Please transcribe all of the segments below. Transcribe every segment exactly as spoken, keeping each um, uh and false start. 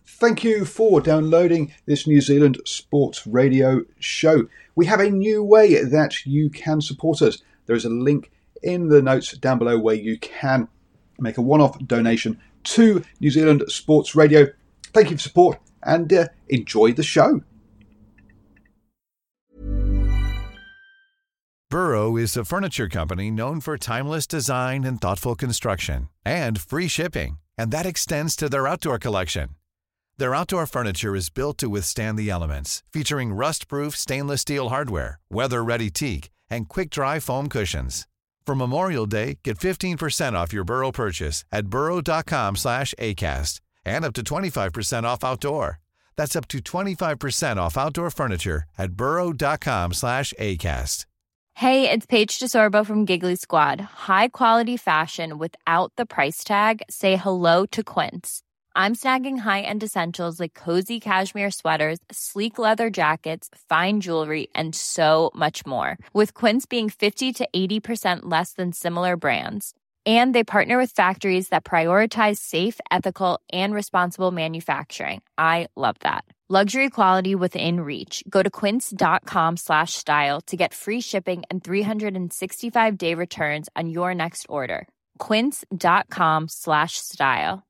Thank you for downloading this New Zealand Sports Radio show. We have a new way that you can support us. There is a link in the notes down below where you can make a one-off donation to New Zealand Sports Radio. Thank you for support and uh, enjoy the show. Burrow is a furniture company known for timeless design and thoughtful construction and free shipping, and that extends to their outdoor collection. Their outdoor furniture is built to withstand the elements, featuring rust-proof stainless steel hardware, weather-ready teak, and quick-dry foam cushions. For Memorial Day, get fifteen percent off your Burrow purchase at burrow.com slash ACAST and up to twenty-five percent off outdoor. That's up to twenty-five percent off outdoor furniture at burrow.com slash ACAST. Hey, it's Paige DeSorbo from Giggly Squad. High quality fashion without the price tag. Say hello to Quince. I'm snagging high-end essentials like cozy cashmere sweaters, sleek leather jackets, fine jewelry, and so much more. With Quince being fifty to eighty percent less than similar brands. And they partner with factories that prioritize safe, ethical, and responsible manufacturing. I love that. Luxury quality within reach. Go to quince.com slash style to get free shipping and three sixty-five day returns on your next order. Quince.com slash style.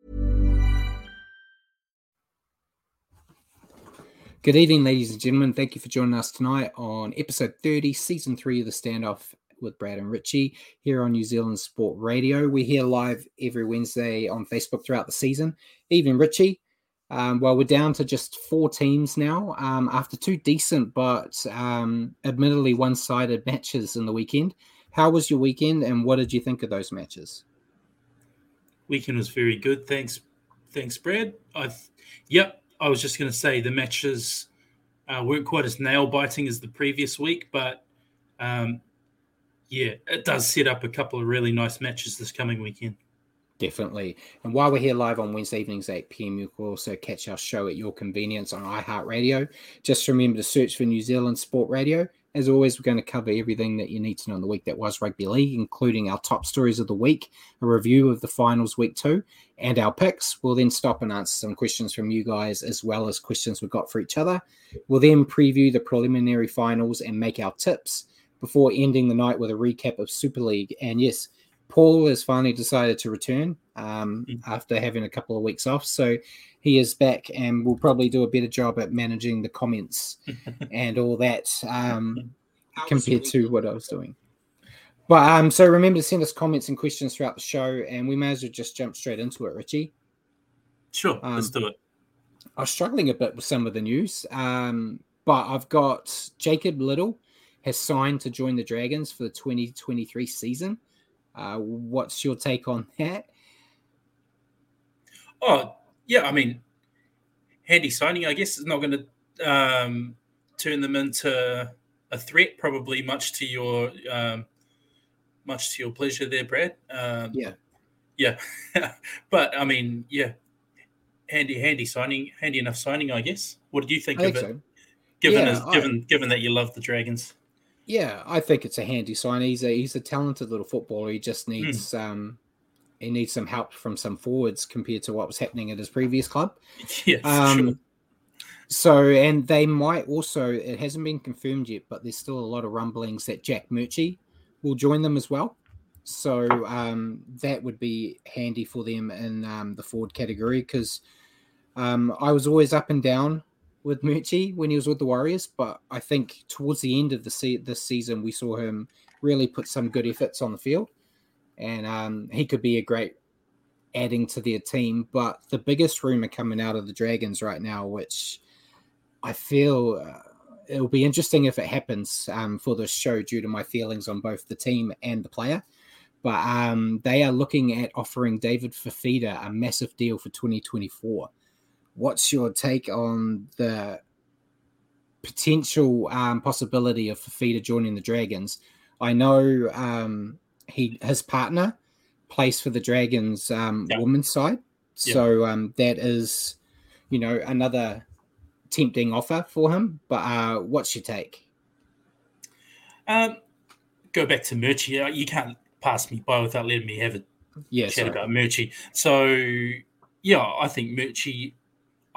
Good evening, ladies and gentlemen. Thank you for joining us tonight on episode thirty, season three of The Standoff with Brad and Richie here on New Zealand Sport Radio. We're here live every Wednesday on Facebook throughout the season. Evening, Richie. Um, well, we're down to just four teams now um, after two decent but um, admittedly one-sided matches in the weekend. How was your weekend and what did you think of those matches? Weekend was very good. Thanks, thanks, Brad. I, yep, I was just going to say the matches uh, weren't quite as nail-biting as the previous week, but um, yeah, it does set up a couple of really nice matches this coming weekend. Definitely. And while we're here live on Wednesday evenings, eight p.m, you can also catch our show at your convenience on iHeartRadio. Just remember to search for New Zealand Sport Radio. As always, we're going to cover everything that you need to know in the week that was rugby league, including our top stories of the week, a review of the finals week two, and our picks. We'll then stop and answer some questions from you guys, as well as questions we've got for each other. We'll then preview the preliminary finals and make our tips before ending the night with a recap of Super League. And yes, Paul has finally decided to return um, mm-hmm. after having a couple of weeks off. So he is back and will probably do a better job at managing the comments and all that um, compared to what I was doing. But um, so remember to send us comments and questions throughout the show, and we may as well just jump straight into it, Richie. Sure, um, let's do it. I was struggling a bit with some of the news, um, but I've got Jacob Little has signed to join the Dragons for the twenty twenty-three season. Uh, what's your take on that? Oh, yeah, I mean, handy signing, I guess, is not going to um, turn them into a threat, probably much to your um, much to your pleasure there, Brad. Um, yeah. Yeah. But, I mean, yeah, handy, handy signing, handy enough signing, I guess. What did you think I of think it, so. given, yeah, as, I... given, given that you love the Dragons? Yeah, I think it's a handy sign. He's a he's a talented little footballer. He just needs mm. um, he needs some help from some forwards compared to what was happening at his previous club. Yeah, um, sure. So, and they might also, it hasn't been confirmed yet, but there's still a lot of rumblings that Jack Murchie will join them as well. So um, that would be handy for them in um, the forward category because um, I was always up and down with Murchie when he was with the Warriors, but I think towards the end of the se- this season, we saw him really put some good efforts on the field, and um, he could be a great adding to their team. But the biggest rumor coming out of the Dragons right now, which I feel uh, it'll be interesting if it happens um, for this show due to my feelings on both the team and the player, but um, they are looking at offering David Fifita a massive deal for twenty twenty-four. What's your take on the potential um, possibility of Fifita joining the Dragons? I know um, he his partner plays for the Dragons um, yeah. women's side, yeah. so um, that is, you know, another tempting offer for him. But uh, what's your take? Um, go back to Murchie. You can't pass me by without letting me have a yeah, chat sorry. about Murchie. So, yeah, I think Murchie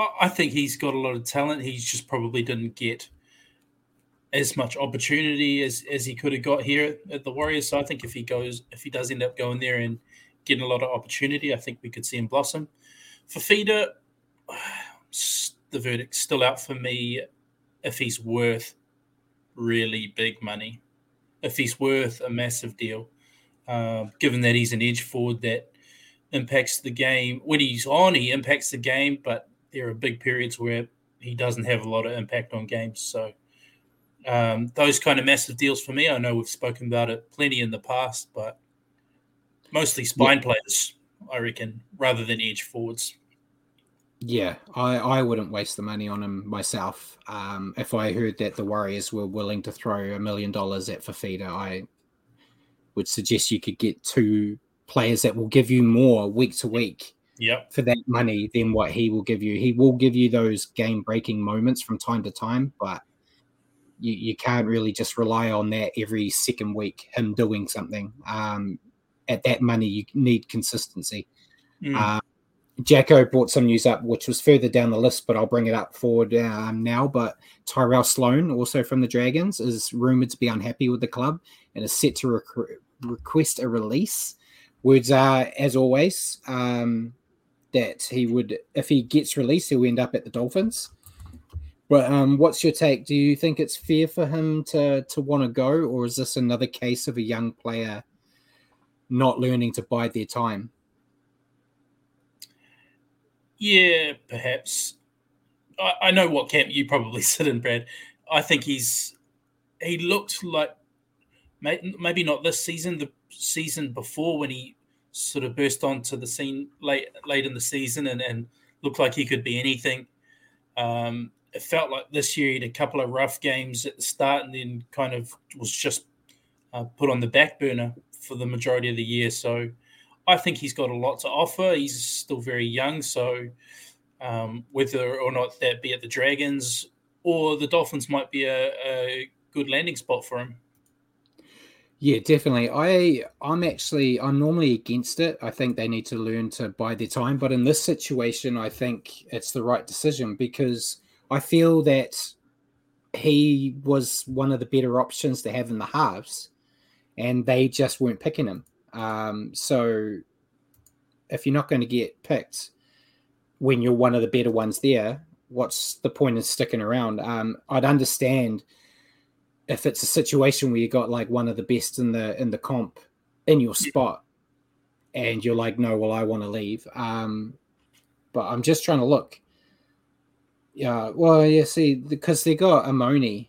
I, I think he's got a lot of talent. He just probably didn't get as much opportunity as, as he could have got here at, at the Warriors. So I think if he goes, if he does end up going there and getting a lot of opportunity, I think we could see him blossom. Fifita, the verdict's still out for me if he's worth really big money, if he's worth a massive deal, uh, given that he's an edge forward that impacts the game. When he's on, he impacts the game, but there are big periods where he doesn't have a lot of impact on games. So um, those kind of massive deals for me, I know we've spoken about it plenty in the past, but mostly spine yeah. players, I reckon, rather than edge forwards. Yeah, I, I wouldn't waste the money on him myself. Um, if I heard that the Warriors were willing to throw a million dollars at Fifita, I would suggest you could get two players that will give you more week to week yep. for that money than what he will give you. He will give you those game-breaking moments from time to time, but you, you can't really just rely on that every second week, him doing something. Um, at that money, you need consistency. Mm. Um, Jacko brought some news up, which was further down the list, but I'll bring it up forward um, now. But Tyrell Sloan, also from the Dragons, is rumored to be unhappy with the club and is set to rec- request a release. Words are, as always, um, that he would, if he gets released, he'll end up at the Dolphins. But um, what's your take? Do you think it's fair for him to to want to go, or is this another case of a young player not learning to bide their time? Yeah, perhaps. I, I know what camp you probably sit in, Brad. I think he's he looked like may, maybe not this season, the season before when he sort of burst onto the scene late late in the season and, and looked like he could be anything. Um, it felt like this year he had a couple of rough games at the start and then kind of was just uh, put on the back burner for the majority of the year. So I think he's got a lot to offer. He's still very young, so um, whether or not that be at the Dragons or the Dolphins might be a, a good landing spot for him. Yeah, definitely. I, I'm actually, I'm normally against it. I think they need to learn to bide their time. But in this situation, I think it's the right decision because I feel that he was one of the better options to have in the halves and they just weren't picking him. Um, so if you're not going to get picked when you're one of the better ones there, what's the point of sticking around? Um, I'd understand if it's a situation where you got like one of the best in the in the comp in your spot and you're like, no, well, I want to leave. Um, but I'm just trying to look. Yeah, well, yeah, see, because they got Amoni.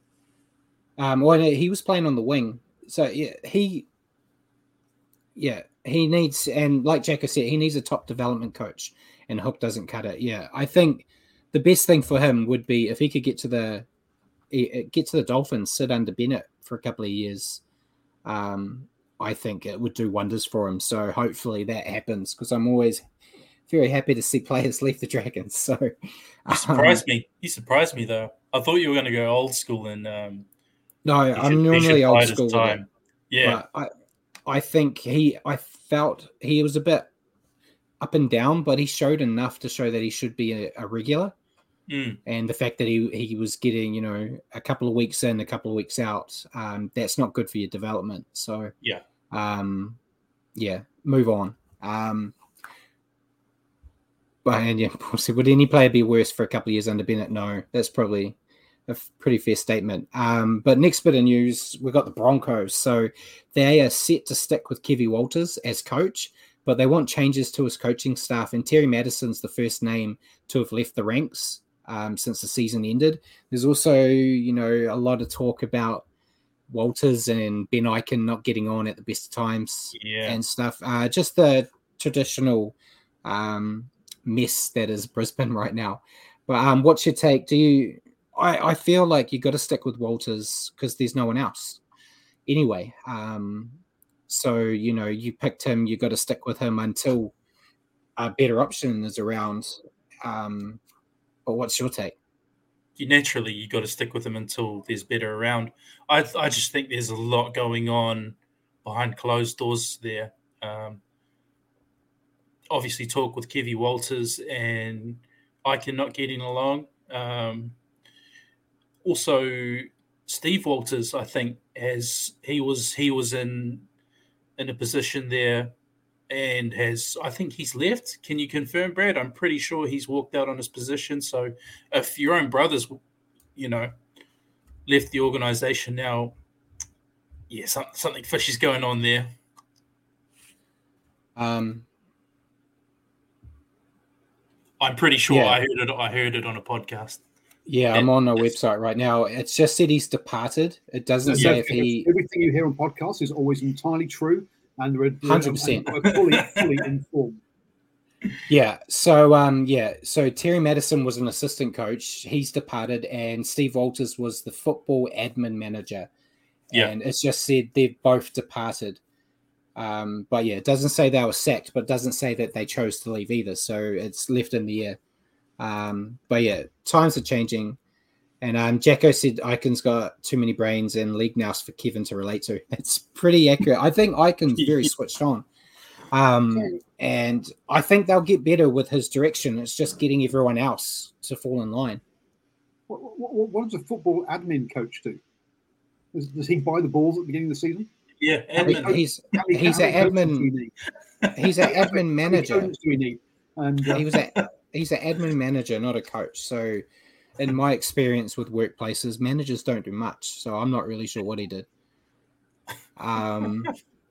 Um, well, he was playing on the wing. So, yeah, he... Yeah, he needs, and like Jacko said, he needs a top development coach, and Hook doesn't cut it. Yeah, I think the best thing for him would be if he could get to the get to the Dolphins, sit under Bennett for a couple of years. Um, I think it would do wonders for him. So hopefully that happens because I'm always very happy to see players leave the Dragons. So you surprised um, me. You surprised me though. I thought you were going to go old school and um, no, I'm normally old school. With it, yeah, I. I think he, I felt he was a bit up and down, but he showed enough to show that he should be a, a regular. Mm. And the fact that he, he was getting, you know, a couple of weeks in, a couple of weeks out, um, that's not good for your development. So, yeah, um, yeah, move on. Um, but, and yeah, would any player be worse for a couple of years under Bennett? No, that's probably a pretty fair statement. Um, but next bit of news, we've got the Broncos. So they are set to stick with Kevy Walters as coach, but they want changes to his coaching staff. And Terry Madison's the first name to have left the ranks um, since the season ended. There's also, you know, a lot of talk about Walters and Ben Eichen not getting on at the best of times yeah. and stuff. Uh, just the traditional um, mess that is Brisbane right now. But um, what's your take? Do you... I, I feel like you got to stick with Walters because there's no one else anyway. Um, so, you know, you picked him, you got to stick with him until a better option is around. Um, but what's your take? You naturally, you got to stick with him until there's better around. I I just think there's a lot going on behind closed doors there. Um, obviously, talk with Kevy Walters and Icon not getting along. Um, also, Steve Walters, I think, has he was he was in in a position there and has I think he's left. Can you confirm, Brad? I'm pretty sure he's walked out on his position. So if your own brothers, you know, left the organization now, yeah, some, something fishy's going on there. Um, I'm pretty sure yeah. I heard it. I heard it on a podcast. Yeah, And I'm on our website right now. It's just said he's departed. It doesn't Yeah, say if he. Everything you hear on podcasts is always entirely true, and they're one hundred percent fully, fully informed. Yeah. So, um, yeah. So Terry Madison was an assistant coach. He's departed, and Steve Walters was the football admin manager. Yeah. And it's just said they've both departed. Um, but yeah, it doesn't say they were sacked, but it doesn't say that they chose to leave either. So it's left in the air. Um, but yeah, times are changing. And um, Jacko said Icon's got too many brains and league nous for Kevin to relate to. It's pretty accurate. I think Icon's very switched on. Um, and I think they'll get better with his direction. It's just getting everyone else to fall in line. What, what, what does a football admin coach do? Does, does he buy the balls at the beginning of the season? Yeah, admin. He's many, he's an admin. He's an admin manager. Do we need? And uh, he was a he's an admin manager, not a coach. So, in my experience with workplaces, managers don't do much. So I'm not really sure what he did. Um,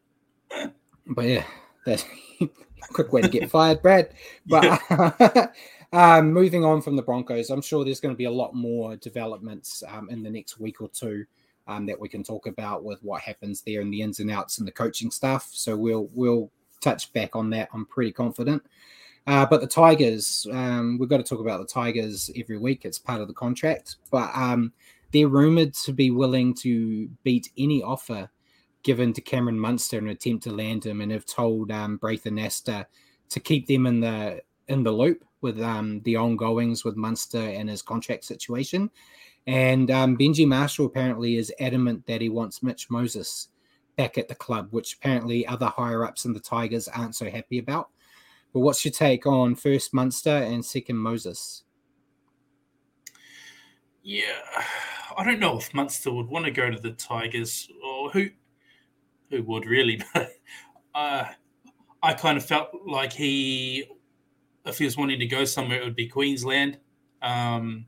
but yeah, that's a quick way to get fired, Brad. But uh, um, moving on from the Broncos, I'm sure there's going to be a lot more developments um, in the next week or two. Um, that we can talk about with what happens there and the ins and outs and the coaching stuff. So we'll we'll touch back on that. I'm pretty confident. Uh, but the Tigers, um, we've got to talk about the Tigers every week. It's part of the contract. But um, they're rumoured to be willing to beat any offer given to Cameron Munster in an attempt to land him, and have told um, Braithen Nasta to keep them in the in the loop with um, the ongoings with Munster and his contract situation. And um, Benji Marshall apparently is adamant that he wants Mitch Moses back at the club, which apparently other higher-ups in the Tigers aren't so happy about. But what's your take on first Munster and second Moses? Yeah, I don't know if Munster would want to go to the Tigers, or who who would really. But uh, I kind of felt like he, if he was wanting to go somewhere, it would be Queensland. Um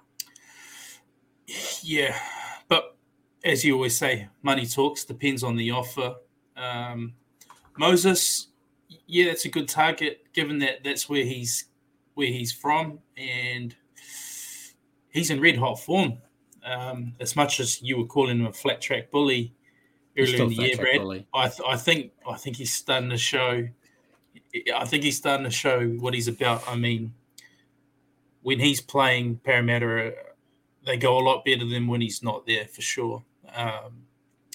Yeah, but as you always say, money talks, depends on the offer. Um, Moses, yeah, that's a good target, given that that's where he's where he's from, and he's in red hot form. Um, as much as you were calling him a flat track bully earlier in the year, Brad, bully. I th- I think I think he's starting to show. I think he's starting to show what he's about. I mean, when he's playing Parramatta, they go a lot better than when he's not there, for sure. Um,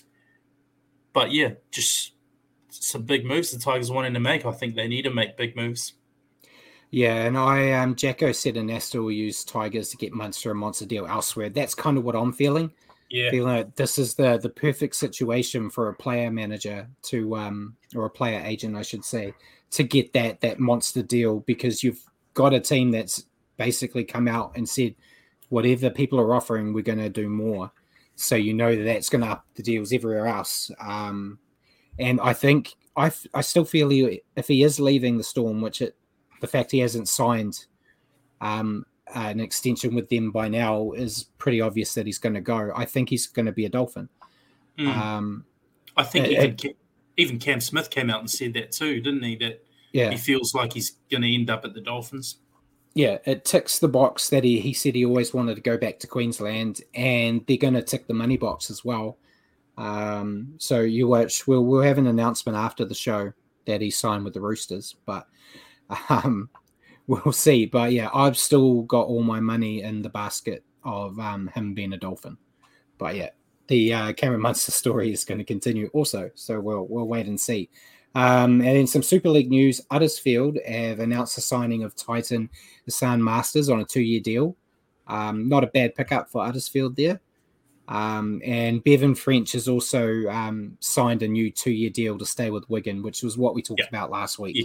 but, yeah, just some big moves the Tigers wanting to make. I think they need to make big moves. Yeah, and I, um, Jacko said Nasta will use Tigers to get Munster and Monster deal elsewhere. That's kind of what I'm feeling. Yeah. Feeling like this is the the perfect situation for a player manager to, um, or a player agent, I should say, to get that that Monster deal, because you've got a team that's basically come out and said, whatever people are offering, we're going to do more. So you know that that's going to up the deals everywhere else. Um, and I think I, f- I still feel he, if he is leaving the Storm, which it, the fact he hasn't signed um, an extension with them by now is pretty obvious that he's going to go. I think he's going to be a Dolphin. Mm. Um, I think uh, even, uh, even Cam Smith came out and said that too, didn't he? That yeah. he feels like he's going to end up at the Dolphins. Yeah, it ticks the box that he, he said he always wanted to go back to Queensland, and they're going to tick the money box as well. Um, so you watch, we'll, we'll have an announcement after the show that he signed with the Roosters, but um, we'll see. But yeah, I've still got all my money in the basket of um, him being a Dolphin. But yeah, the uh, Cameron Munster story is going to continue also, so we'll we'll wait and see. Um, and in some Super League news, Huddersfield have announced the signing of Titan Hassan Masters on a two-year deal. Um, not a bad pickup for Huddersfield there. Um, and Bevan French has also um, signed a new two-year deal to stay with Wigan, which was what we talked yeah. about last week. Yes.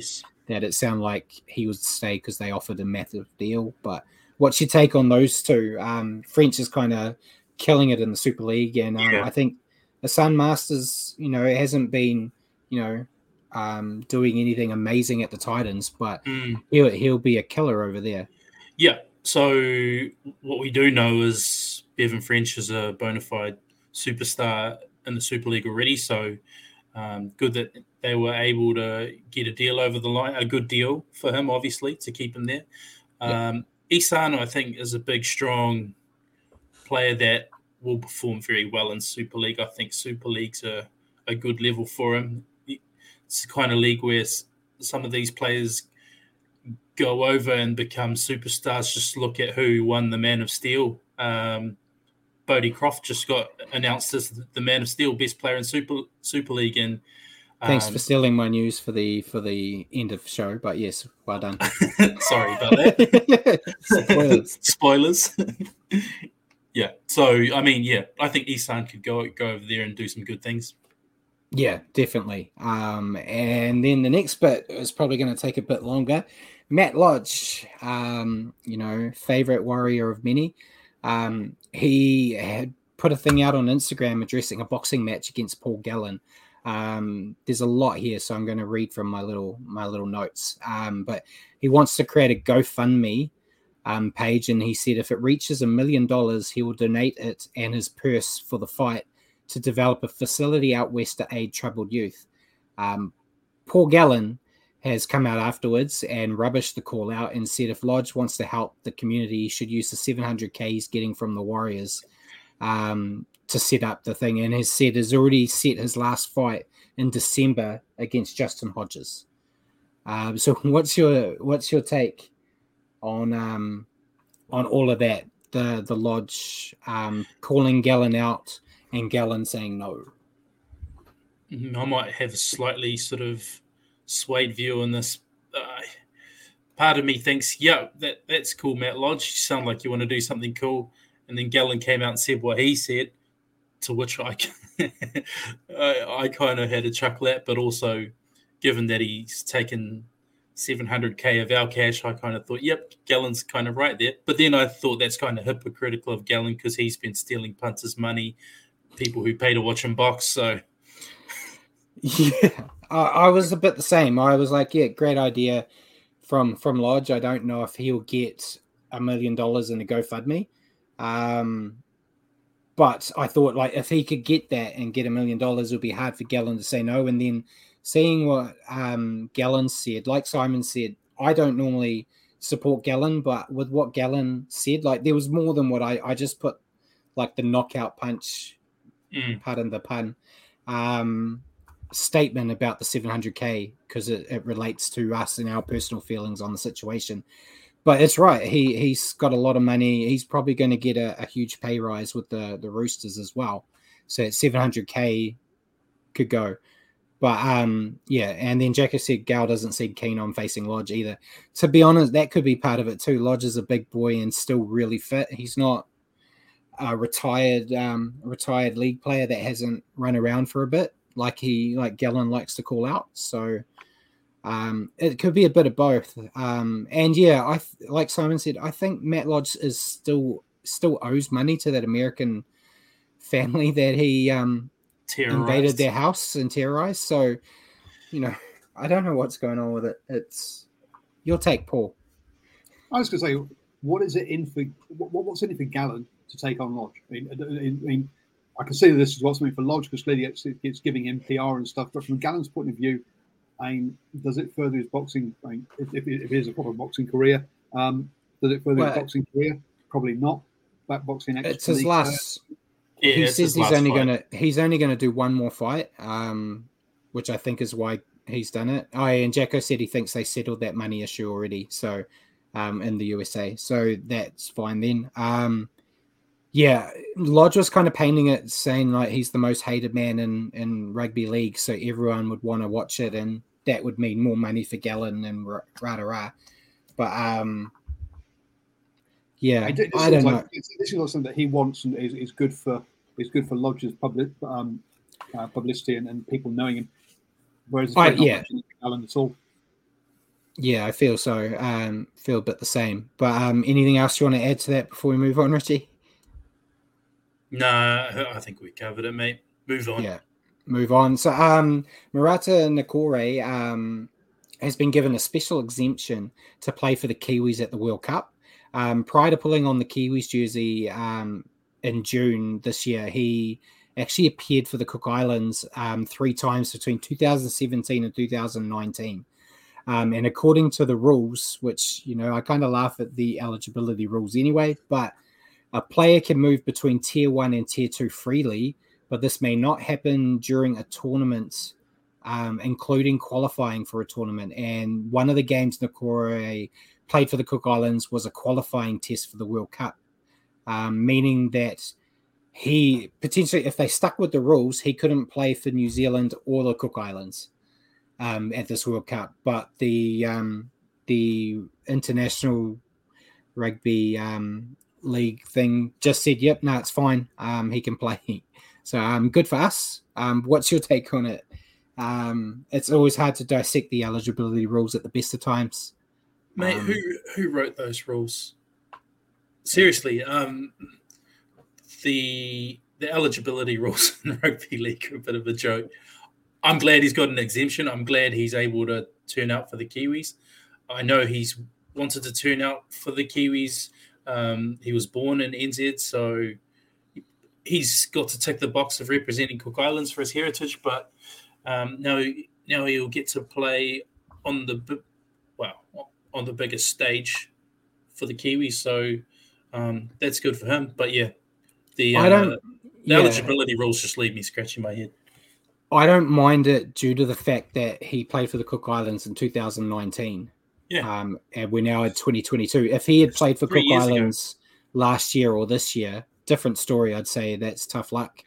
that it sounded like he would stay because they offered a massive deal. But what's your take on those two? Um, French is kind of killing it in the Super League, and um, Yeah. I think the Sun Masters, you know, it hasn't been, you know, um, doing anything amazing at the Titans, but Mm. he'll he'll be a killer over there. Yeah. So what we do know is Bevan French is a bona fide superstar in the Super League already. So um, good that they were able to get a deal over the line, a good deal for him, obviously, to keep him there. Yeah. Um, Isano, I think, is a big, strong player that will perform very well in Super League. I think Super League's a, a good level for him. It's the kind of league where some of these players go over and become superstars. Just look at who won the Man of Steel. Um, Bodie Croft just got announced as the Man of Steel, best player in Super Super League. And um, Thanks for stealing my news for the for the end of the show, but yes, well done. Sorry about that. Spoilers. Spoilers. Yeah. So I mean, yeah, I think Isan could go go over there and do some good things. Yeah, definitely. Um, and then the next bit is probably going to take a bit longer. Matt Lodge, um, you know, favorite warrior of many. Um, he had put a thing out on Instagram addressing a boxing match against Paul Gallen. Um, there's a lot here, so I'm going to read from my little my little notes. Um, but he wants to create a GoFundMe um, page, and he said if it reaches a million dollars, he will donate it and his purse for the fight to develop a facility out west to aid troubled youth. Um, Paul Gallen has come out afterwards and rubbished the call out and said if Lodge wants to help the community, he should use the seven hundred K he's getting from the Warriors um, to set up the thing. And has said has already set his last fight in December against Justin Hodges. Um, so what's your what's your take on um, on all of that? The the Lodge um, calling Gallen out and Gallen saying no. I might have a slightly sort of swayed view on this. Uh, part of me thinks, yeah, that that's cool, Matt Lodge. You sound like you want to do something cool. And then Gallen came out and said what he said, to which I I, I kind of had a chuckle at, but also given that he's taken seven hundred K of our cash, I kind of thought, yep, Gallen's kind of right there. But then I thought that's kind of hypocritical of Gallen because he's been stealing punters' money, people who pay to watch him box. So, yeah, I, I was a bit the same. I was like, yeah, great idea from from Lodge. I don't know if he'll get a million dollars in a GoFundMe. Um, but I thought, like, if he could get that and get a million dollars, it would be hard for Gallen to say no. And then seeing what um, Gallen said, like Simon said, I don't normally support Gallen, but with what Gallen said, like, there was more than what I, I just put, like, the knockout punch, mm. pardon the pun, um, statement about the seven hundred K because it, it relates to us and our personal feelings on the situation. But it's right. He, he's got a lot of money. He's probably going to get a, a huge pay rise with the, the Roosters as well. So seven hundred K could go. But, um, yeah, and then Jacko said Gal doesn't seem keen on facing Lodge either. To be honest, that could be part of it too. Lodge is a big boy and still really fit. He's not a retired um, retired league player that hasn't run around for a bit like he like Gallen likes to call out. So um, it could be a bit of both. Um, and, yeah, I like Simon said, I think Matt Lodge is still still owes money to that American family that he um, – invaded their house and terrorized. So, you know, I don't know what's going on with it. It's your take, Paul. I was going to say, what is it in for? What, what's in it for Gallen to take on Lodge? I mean, I, mean, I can see that this is what's something for Lodge because clearly it's, it's giving him P R and stuff. But from Gallen's point of view, I mean, does it further his boxing? I mean, if, if, if he has a proper boxing career, um, does it further well, his boxing career? Probably not. That boxing. It's his last. Uh, Yeah, he says he's only fight. gonna he's only gonna do one more fight, um, which I think is why he's done it. Oh, and Jacko said he thinks they settled that money issue already, so um, in the U S A, so that's fine then. Um, yeah, Lodge was kind of painting it, saying like he's the most hated man in in rugby league, so everyone would want to watch it, and that would mean more money for Gallen and rah rah rah. But um, yeah, I, I don't like, know. This is not something that he wants and is, is good for. It's good for Lodge's public um, uh, publicity and, and people knowing him. Whereas it's I, not yeah. Gallen at all. Yeah, I feel so. Um, feel a bit the same. But um, anything else you want to add to that before we move on, Richie? No, I think we covered it, mate. Move on. Yeah, move on. So um, Murata Nakore um, has been given a special exemption to play for the Kiwis at the World Cup. Um, prior to pulling on the Kiwis jersey um, in June this year, he actually appeared for the Cook Islands um, three times between two thousand seventeen and two thousand nineteen. Um, and according to the rules, which, you know, I kind of laugh at the eligibility rules anyway, but a player can move between tier one and tier two freely, but this may not happen during a tournament, um, including qualifying for a tournament. And one of the games Nakore played for the Cook Islands was a qualifying test for the World Cup, um, meaning that he potentially, if they stuck with the rules, he couldn't play for New Zealand or the Cook Islands um, at this World Cup. But the um, the international rugby um, league thing just said, "Yep, no, it's fine. Um, he can play." So, um, good for us. Um, what's your take on it? Um, it's always hard to dissect the eligibility rules at the best of times. Mate, Um, who who wrote those rules? Seriously, um, the the eligibility rules in the rugby league are a bit of a joke. I'm glad he's got an exemption. I'm glad he's able to turn out for the Kiwis. I know he's wanted to turn out for the Kiwis. Um, he was born in N Z, so he's got to tick the box of representing Cook Islands for his heritage. But um, now, now he'll get to play on the well on the biggest stage for the Kiwis. So um, that's good for him. But yeah, the, uh, I don't. the yeah. eligibility rules just leave me scratching my head. I don't mind it due to the fact that he played for the Cook Islands in two thousand nineteen. Yeah. Um, and we're now in twenty twenty-two. If he had played for Three Cook years ago. Islands last year or this year, different story. I'd say that's tough luck.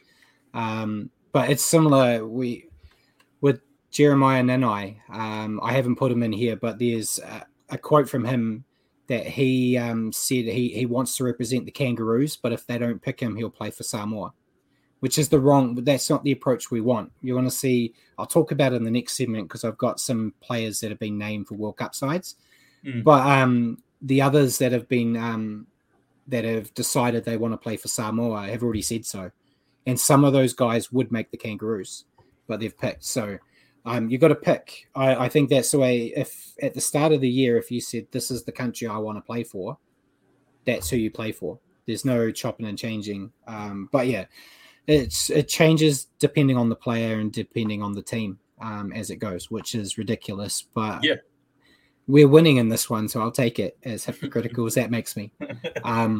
Um, but it's similar. We with Jeremiah Nanai. Um, I haven't put him in here, but there's a, a quote from him that he um, said he he wants to represent the Kangaroos, but if they don't pick him, he'll play for Samoa. Which is the wrong, that's not the approach we want. You want to see, I'll talk about it in the next segment because I've got some players that have been named for World Cup sides. Mm. But um, the others that have been, um, that have decided they want to play for Samoa have already said so. And some of those guys would make the Kangaroos, but they've picked. So um, you've got to pick. I, I think that's the way, if at the start of the year, if you said, this is the country I want to play for, that's who you play for. There's no chopping and changing. Um, but yeah, It's it changes depending on the player and depending on the team um, as it goes, which is ridiculous. But Yeah. we're winning in this one, so I'll take it as hypocritical as that makes me. Um,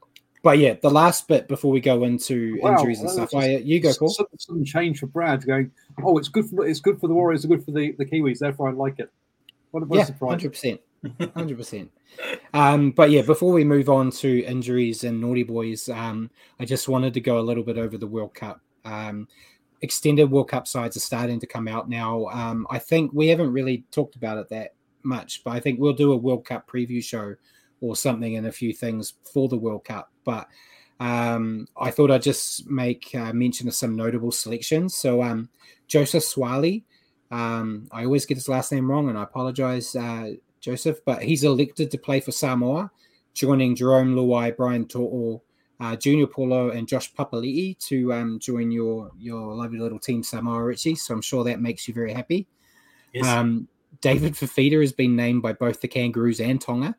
but yeah, the last bit before we go into Wow, injuries and that stuff, was I, you go, Paul. Sudden, sudden change for Brad going, oh, it's good for it's good for the Warriors, it's good for the, the Kiwis, therefore I like it. What, what Yeah, a surprise. hundred percent, hundred percent. Um, but yeah, before we move on to injuries and naughty boys, um, I just wanted to go a little bit over the World Cup. Um, extended World Cup sides are starting to come out now. Um, I think we haven't really talked about it that much, but I think we'll do a World Cup preview show or something and a few things for the World Cup. But um, I thought I'd just make uh, mention of some notable selections. So um, Joseph Swali, um, I always get his last name wrong, and I apologize, uh, Joseph, but he's elected to play for Samoa, joining Jerome Luai, Brian To'o, uh, Junior Paulo, and Josh Papali'i to um, join your your lovely little team Samoa, Richie. So I'm sure that makes you very happy. Yes. Um, David Fafita has been named by both the Kangaroos and Tonga.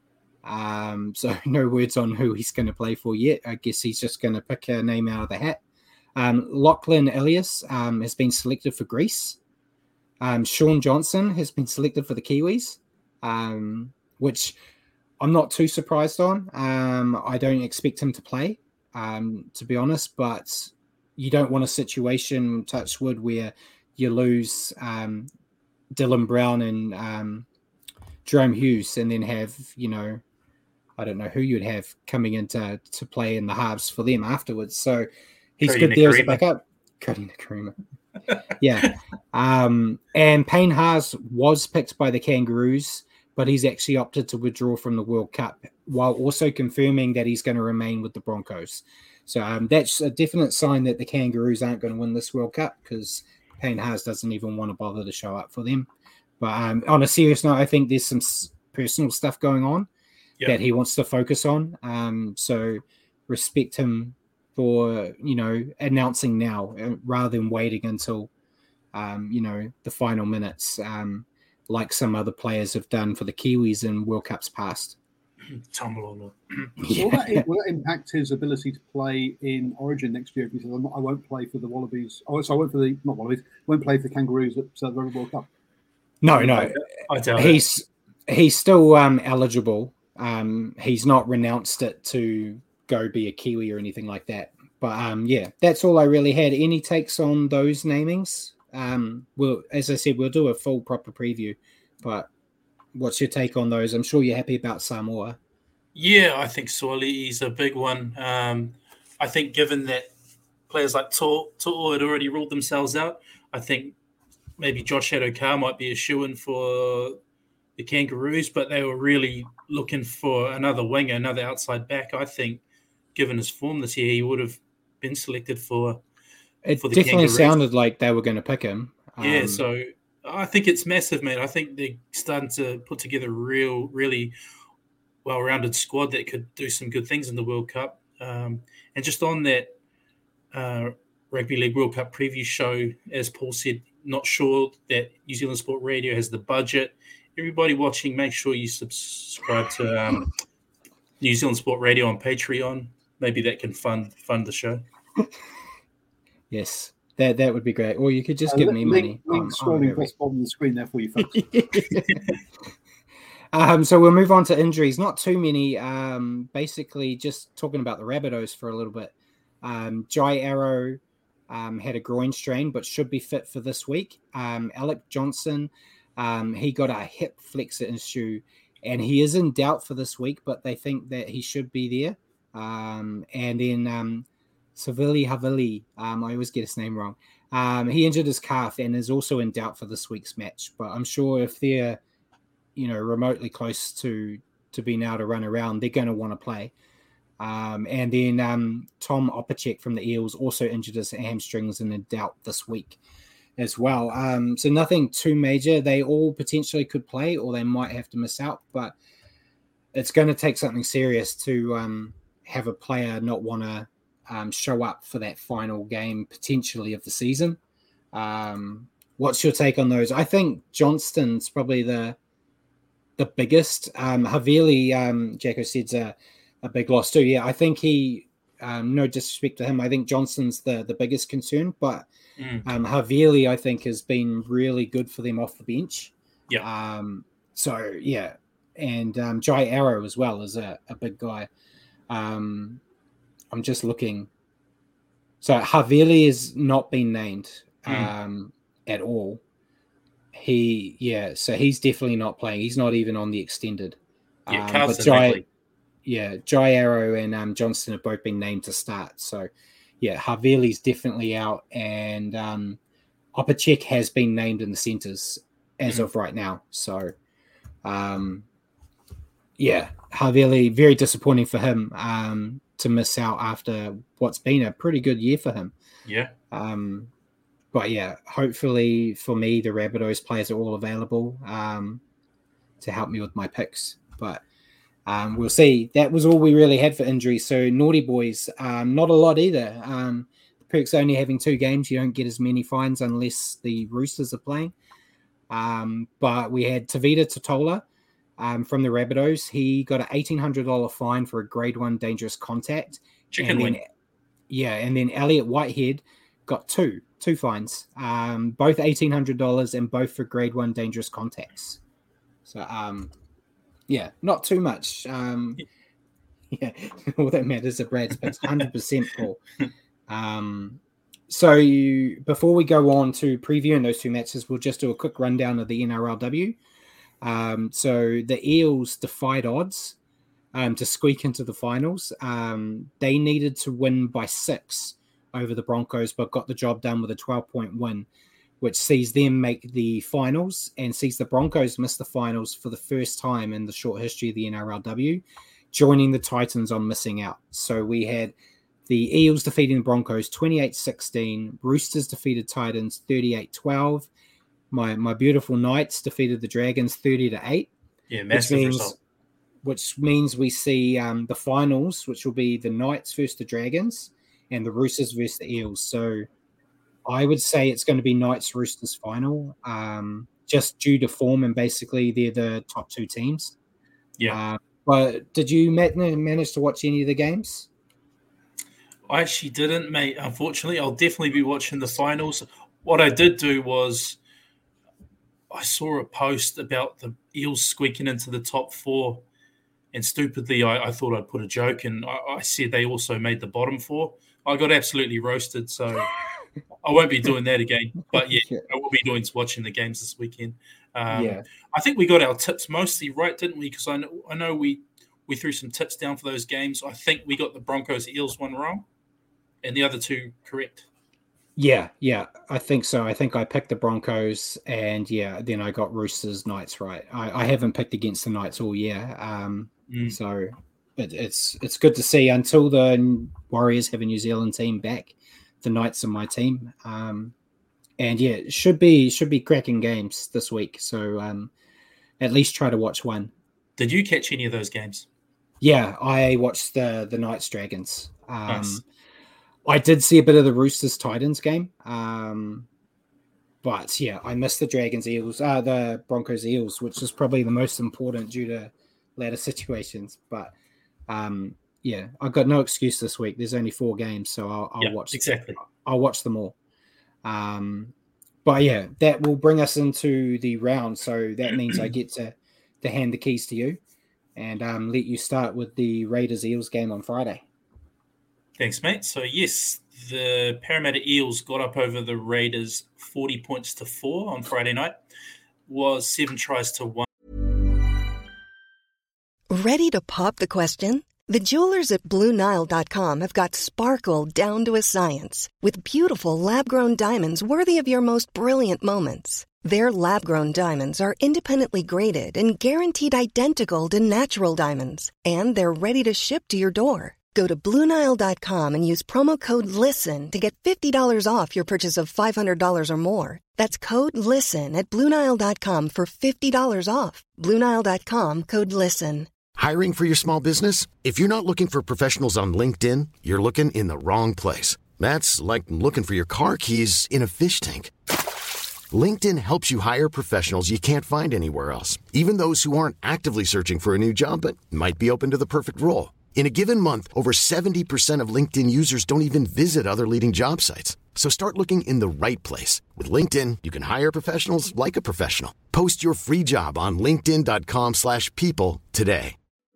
Um, so no words on who he's going to play for yet. I guess he's just going to pick a name out of the hat. Um, Lachlan Elias um, has been selected for Greece. Um, Sean Johnson has been selected for the Kiwis, um, which I'm not too surprised on. Um, I don't expect him to play, um, to be honest, but you don't want a situation, touch wood, where you lose um, Dylan Brown and um, Jerome Hughes and then have, you know, I don't know who you'd have coming in to, to play in the halves for them afterwards. So he's Cody good there as a Nakarima. backup. Cody Nakarima. Yeah. Um, and Payne Haas was picked by the Kangaroos, but he's actually opted to withdraw from the World Cup while also confirming that he's going to remain with the Broncos. So um, that's a definite sign that the Kangaroos aren't going to win this World Cup because Payne Haas doesn't even want to bother to show up for them. But um, on a serious note, I think there's some personal stuff going on yep. that he wants to focus on. Um, so respect him for, you know, announcing now rather than waiting until, um, you know, the final minutes, um, like some other players have done for the Kiwis in World Cups past. Tamalolo. yeah. will, that, will that impact his ability to play in Origin next year? If he says, I'm not, I won't play for the Wallabies. Oh, so I won't for the not Wallabies. Won't play for the Kangaroos at uh, the World Cup. No, no. I doubt he's it. he's still um, eligible. Um, he's not renounced it to go be a Kiwi or anything like that. But um, yeah, that's all I really had. Any takes on those namings? Um, we'll, as I said, we'll do a full proper preview. But what's your take on those? I'm sure you're happy about Samoa. Yeah, I think Suaalii is a big one. Um, I think given that players like To'o had already ruled themselves out, I think maybe Josh Adokar might be a shoo-in for the Kangaroos, but they were really looking for another winger, another outside back. I think, given his form this year, he would have been selected for, it for the definitely Kangaroos. Sounded like they were going to pick him. Yeah, um, so I think it's massive, man. I think they're starting to put together a real, really well-rounded squad that could do some good things in the World Cup. Um, and just on that uh, Rugby League World Cup preview show, as Paul said, not sure that New Zealand Sport Radio has the budget. Everybody watching, make sure you subscribe to um, New Zealand Sport Radio on Patreon. Maybe that can fund fund the show. Yes. That that would be great. Or you could just uh, give me link, money. Link scrolling across the bottom of the screen there for you folks. um, so we'll move on to injuries. Not too many. Um, basically, just talking about the Rabbitohs for a little bit. Um, Jai Arrow um, had a groin strain, but should be fit for this week. Um, Alec Johnson, um, he got a hip flexor issue, and he is in doubt for this week, but they think that he should be there. Um, and then um, Savili Havili, um, I always get his name wrong. Um, he injured his calf and is also in doubt for this week's match. But I'm sure if they're, you know, remotely close to to being able to run around, they're going to want to play. Um, and then um, Tom Opacek from the Eels also injured his hamstrings and in doubt this week as well. Um, so nothing too major. They all potentially could play, or they might have to miss out. But it's going to take something serious to um, have a player not want to Um, show up for that final game potentially of the season. Um, what's your take on those? I think Johnston's probably the the biggest. Um, Havili, um, Jacko said's a, a big loss too. Yeah, I think he, um, no disrespect to him, I think Johnston's the, the biggest concern, but mm. um, Havili, I think, has been really good for them off the bench. Yeah. Um, so, yeah. And um, Jai Arrow as well is a, a big guy. Um, I'm just looking. So Havili has not been named um, mm. at all. He, yeah, so he's definitely not playing. He's not even on the extended. Yeah, um, Carlson, but Jai, yeah, Jai Arrow and um, Johnston have both been named to start. So, yeah, Havili's definitely out, and um, Opacek has been named in the centres as mm. of right now. So, um, yeah, Havili, very disappointing for him. Um, to miss out after what's been a pretty good year for him. Yeah. Um, but yeah, hopefully for me, the Rabbitohs players are all available um, to help me with my picks. But um, we'll see. That was all we really had for injuries. So Naughty Boys, um, not a lot either. Um, the Perks only having two games. You don't get as many fines unless the Roosters are playing. Um, but we had Tavita Totola, Um, from the Rabbitohs. He got an eighteen hundred dollars fine for a grade one dangerous contact. Chicken and wing. then, yeah, and then Elliot Whitehead got two, two fines, um, both eighteen hundred dollars and both for grade one dangerous contacts. So, um, yeah, not too much. Um, yeah, all that matters are Brad's picks, one hundred percent Paul. Um, so you, before we go on to previewing those two matches, we'll just do a quick rundown of the N R L W. Um, so the Eels defied odds um, to squeak into the finals. Um, they needed to win by six over the Broncos, but got the job done with a twelve-point win, which sees them make the finals and sees the Broncos miss the finals for the first time in the short history of the N R L W, joining the Titans on missing out. So we had the Eels defeating the Broncos twenty-eight sixteen, Roosters defeated Titans thirty-eight twelve, My my beautiful Knights defeated the Dragons thirty to eight. Yeah, massive which means, result. Which means we see um, the finals, which will be the Knights versus the Dragons and the Roosters versus the Eels. So I would say it's going to be Knights Roosters final, um, just due to form, and basically they're the top two teams. Yeah. Uh, but did you manage to watch any of the games? I actually didn't, mate. Unfortunately, I'll definitely be watching the finals. What I did do was I saw a post about the Eels squeaking into the top four, and stupidly I, I thought I'd put a joke, and I, I said they also made the bottom four. I got absolutely roasted, so I won't be doing that again. But yeah, I will be doing watching the games this weekend. Um, yeah. I think we got our tips mostly right, didn't we? Because I know, I know we, we threw some tips down for those games. I think we got the Broncos-Eels one wrong and the other two correct. Yeah, yeah, I think so. I think I picked the Broncos, and yeah, then I got Roosters Knights right. I, I haven't picked against the Knights all year, um, mm. so it, it's it's good to see. Until the Warriors have a New Zealand team back, the Knights are my team, um, and yeah, it should be should be cracking games this week. So um, at least try to watch one. Did you catch any of those games? Yeah, I watched the the Knights Dragons. Um, nice. I did see a bit of the Roosters Titans game, um, but yeah, I missed the Dragons Eels, uh, the Broncos Eels, which is probably the most important due to ladder situations. But um, yeah, I've got no excuse this week. There's only four games, so I'll, I'll yeah, watch exactly. I'll watch them all. Um, but yeah, that will bring us into the round. So that means I get to to hand the keys to you and um, let you start with the Raiders Eels game on Friday. Thanks, mate. So, yes, the Parramatta Eels got up over the Raiders forty points to four on Friday night. Was seven tries to one. Ready to pop the question? The jewelers at Blue Nile dot com have got sparkle down to a science with beautiful lab-grown diamonds worthy of your most brilliant moments. Their lab-grown diamonds are independently graded and guaranteed identical to natural diamonds, and they're ready to ship to your door. Go to Blue Nile dot com and use promo code LISTEN to get fifty dollars off your purchase of five hundred dollars or more. That's code LISTEN at Blue Nile dot com for fifty dollars off. Blue Nile dot com, code LISTEN. Hiring for your small business? If you're not looking for professionals on LinkedIn, you're looking in the wrong place. That's like looking for your car keys in a fish tank. LinkedIn helps you hire professionals you can't find anywhere else, even those who aren't actively searching for a new job but might be open to the perfect role. In a given month, over seventy percent of LinkedIn users don't even visit other leading job sites. So start looking in the right place. With LinkedIn, you can hire professionals like a professional. Post your free job on linkedin dot com slash people today.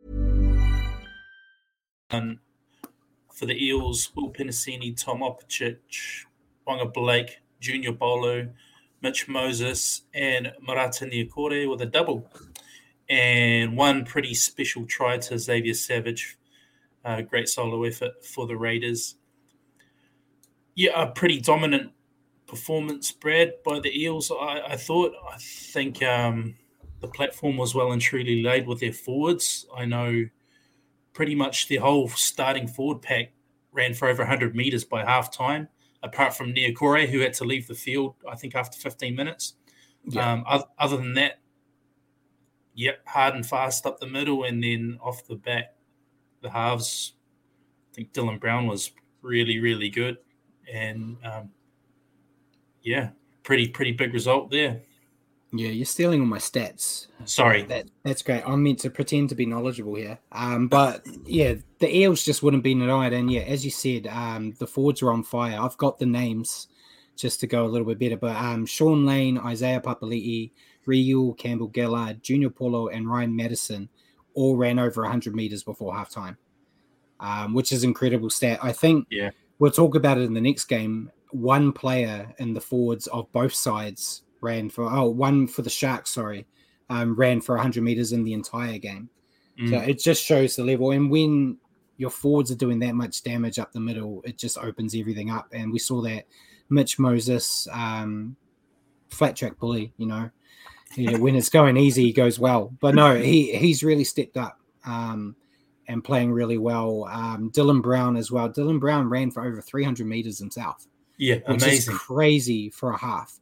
Um, for the Eels, Will Penasini, Tom Opicic, Wanga Blake, Junior Bolo, Mitch Moses, and Marata Niokore with a double. And one pretty special try to Xavier Savage. Uh, great solo effort for the Raiders. Yeah, a pretty dominant performance, Brad, by the Eels. I, I thought, I think um, the platform was well and truly laid with their forwards. I know pretty much the whole starting forward pack ran for over one hundred metres by half-time, apart from Niokore, who had to leave the field, I think, after fifteen minutes. Yeah. Um, other, other than that, yep, hard and fast up the middle, and then off the back, the halves, I think Dylan Brown was really, really good. And, um, yeah, pretty, pretty big result there. Yeah, you're stealing all my stats. Sorry. That, that's great. I'm meant to pretend to be knowledgeable here. Um, but, yeah, the Eels just wouldn't be denied. And, yeah, as you said, um, the forwards are on fire. I've got the names just to go a little bit better. But um, Sean Lane, Isaiah Papali'i, Riu, Campbell Gillard, Junior Paulo, and Ryan Madison all ran over one hundred metres before halftime, um, which is an incredible stat. I think yeah. we'll talk about it in the next game. One player in the forwards of both sides ran for, oh, one for the Sharks, sorry, um, ran for one hundred metres in the entire game. Mm. So it just shows the level. And when your forwards are doing that much damage up the middle, it just opens everything up. And we saw that Mitch Moses, um, flat track bully, you know, you know, when it's going easy, he goes well. But no, he he's really stepped up um, and playing really well. Um, Dylan Brown as well. Dylan Brown ran for over three hundred metres himself. Yeah, which amazing. Is crazy for a half.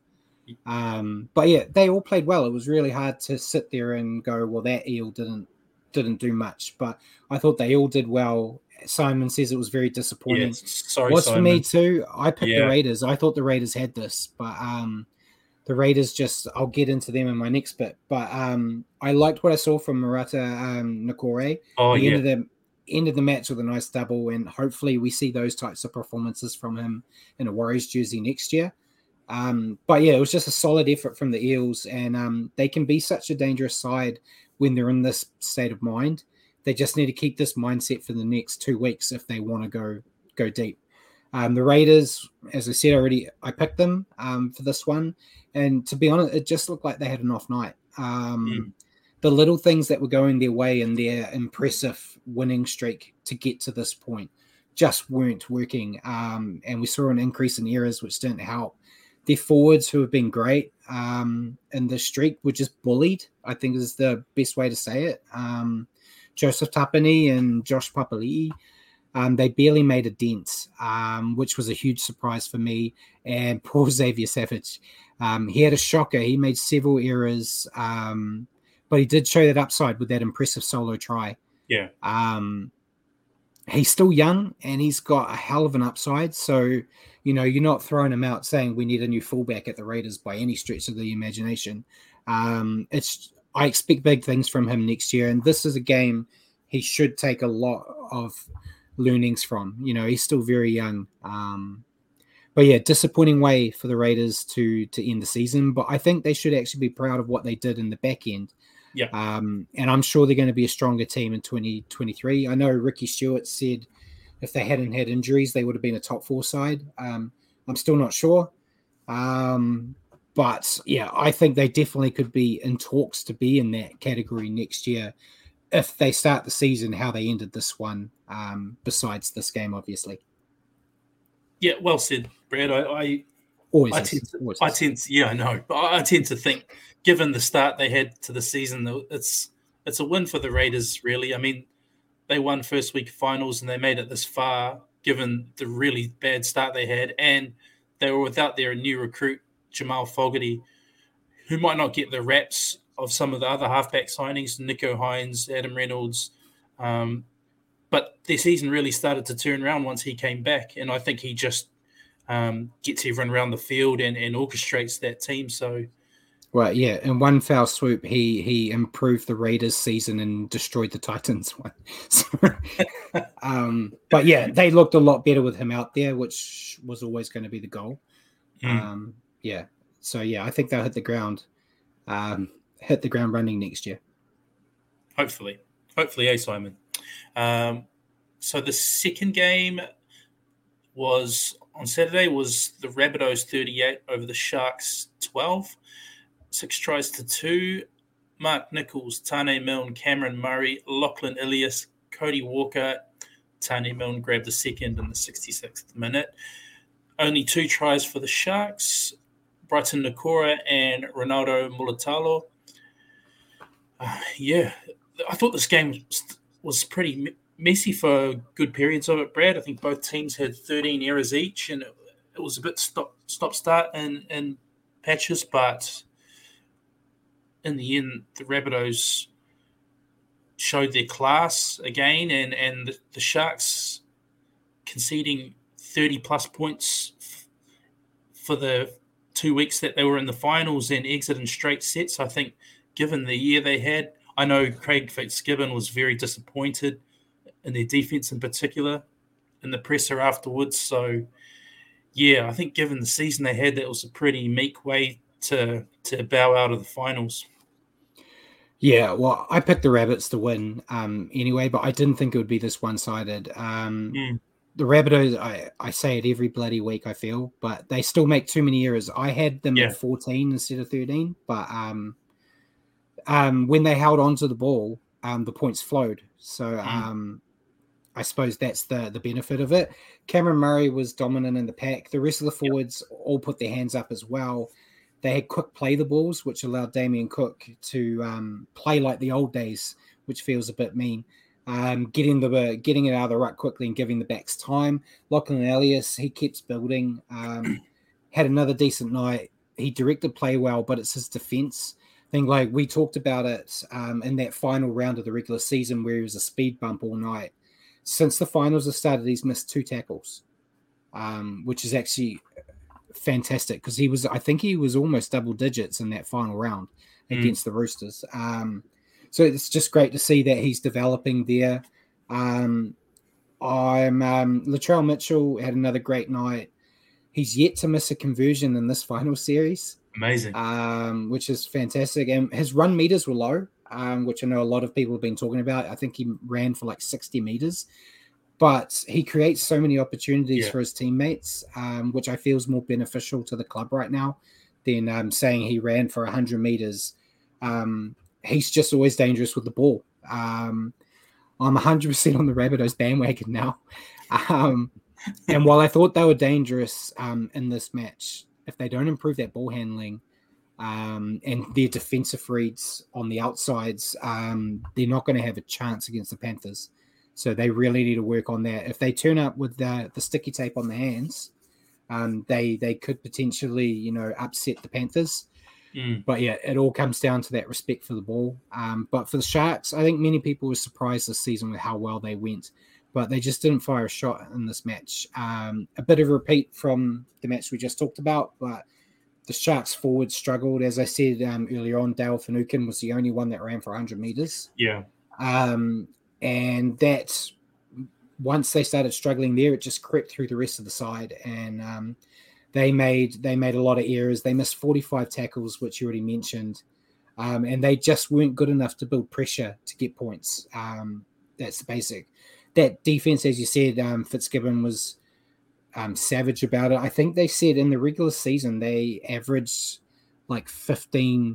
Um, but yeah, they all played well. It was really hard to sit there and go, well, that eel didn't didn't do much. But I thought they all did well. Simon says it was very disappointing. Yeah, sorry, was Simon. For me too. I picked Yeah. the Raiders. I thought the Raiders had this, but um, the Raiders just, I'll get into them in my next bit. But um, I liked what I saw from Murata um, Nakore. Oh, he yeah. ended the, ended the match with a nice double, and hopefully we see those types of performances from him in a Warriors jersey next year. Um, but yeah, it was just a solid effort from the Eels, and um, they can be such a dangerous side when they're in this state of mind. They just need to keep this mindset for the next two weeks if they want to go go deep. Um, the Raiders, as I said already, I picked them um, for this one, and to be honest, it just looked like they had an off night. Um, Mm. The little things that were going their way in their impressive winning streak to get to this point just weren't working, um, and we saw an increase in errors, which didn't help. Their forwards, who have been great um, in the streak, were just bullied, I think is the best way to say it. Um, Joseph Tapani and Josh Papali'i, um, they barely made a dent, um, which was a huge surprise for me. And poor Xavier Savage, um, he had a shocker. He made several errors, um, but he did show that upside with that impressive solo try. Yeah. Um, he's still young, and he's got a hell of an upside. So, you know, you're not throwing him out saying we need a new fullback at the Raiders by any stretch of the imagination. Um, it's I expect big things from him next year, and this is a game he should take a lot of learnings from. You know, he's still very young. Um, but yeah, disappointing way for the Raiders to to end the season. But I think they should actually be proud of what they did in the back end. Yeah. Um, and I'm sure they're going to be a stronger team in twenty twenty-three. I know Ricky Stewart said if they hadn't had injuries, they would have been a top four side. Um, I'm still not sure. Um, but yeah, I think they definitely could be in talks to be in that category next year if they start the season how they ended this one, um, besides this game, obviously. Yeah, well said, Brad. I, I Always I is, tend, to, always I is. tend to, yeah, I know, but I, I tend to think, given the start they had to the season, it's it's a win for the Raiders. Really, I mean, they won first week finals and they made it this far, given the really bad start they had, and they were without their new recruit Jamal Fogarty, who might not get the reps of some of the other halfback signings, Nico Hines, Adam Reynolds, um, but their season really started to turn around once he came back, and I think he just Um, gets everyone around the field and, and orchestrates that team. So, well, yeah, in one foul swoop, he he improved the Raiders' season and destroyed the Titans one. So, um, but yeah, they looked a lot better with him out there, which was always going to be the goal. mm. Um, yeah, so yeah, I think they'll hit the ground, um, hit the ground running next year. hopefully, hopefully, eh, Simon? Um, so the second game was on Saturday was the Rabbitohs thirty-eight over the Sharks twelve. Six tries to two. Mark Nichols, Tane Milne, Cameron Murray, Lachlan Ilias, Cody Walker. Tane Milne grabbed the second in the sixty-sixth minute. Only two tries for the Sharks. Brighton Nakora and Ronaldo Mulatalo. Uh, yeah, I thought this game was pretty messy for good periods of it, Brad. I think both teams had thirteen errors each, and it, it was a bit stop stop start in, in patches, but in the end, the Rabbitohs showed their class again, and, and the, the Sharks conceding thirty plus points f- for the two weeks that they were in the finals and exiting straight sets. I think given the year they had, I know Craig Fitzgibbon was very disappointed in their defense in particular, in the presser afterwards. So, yeah, I think given the season they had, that was a pretty meek way to to bow out of the finals. Yeah, well, I picked the Rabbits to win um, anyway, but I didn't think it would be this one-sided. Um, Mm. The Rabbitohs, I, I say it every bloody week, I feel, but they still make too many errors. I had them Yeah. at fourteen instead of thirteen, but um, um, when they held on to the ball, um, the points flowed. So um, I suppose that's the, the benefit of it. Cameron Murray was dominant in the pack. The rest of the forwards all put their hands up as well. They had quick play the balls, which allowed Damien Cook to um, play like the old days, which feels a bit mean. Um, getting the getting it out of the ruck quickly and giving the backs time. Lachlan Elias, he keeps building. Um, had another decent night. he directed play well, but it's his defense. I think like we talked about it um, in that final round of the regular season where he was a speed bump all night. Since the finals have started, he's missed two tackles, um, which is actually fantastic because he was, I think he was almost double digits in that final round mm. against the Roosters. Um, so it's just great to see that he's developing there. Um, I'm um, Latrell Mitchell had another great night. He's yet to miss a conversion in this final series. Amazing. Um, which is fantastic. And his run meters were low, um, which I know a lot of people have been talking about. I think he ran for like sixty meters, but he creates so many opportunities yeah. for his teammates, um, which I feel is more beneficial to the club right now than um, saying he ran for one hundred meters. Um, he's just always dangerous with the ball. Um, I'm one hundred percent on the Rabbitohs bandwagon now. Um, and while I thought they were dangerous um, in this match, if they don't improve that ball handling um, and their defensive reads on the outsides, um, they're not going to have a chance against the Panthers. So they really need to work on that. If they turn up with the, the sticky tape on the hands, um, they they could potentially, you know, upset the Panthers. Mm. But yeah, it all comes down to that respect for the ball. Um, but for the Sharks, I think many people were surprised this season with how well they went. But they just didn't fire a shot in this match. Um, a bit of a repeat from the match we just talked about, but the Sharks forward struggled. As I said um, earlier on, Dale Finucane was the only one that ran for one hundred meters. Yeah. Um, and that, once they started struggling there, it just crept through the rest of the side. And um, they made they made a lot of errors. They missed forty-five tackles, which you already mentioned. Um, and they just weren't good enough to build pressure to get points. Um, that's the basic. That defense, as you said, um, Fitzgibbon was um, savage about it. I think they said in the regular season they averaged like fifteen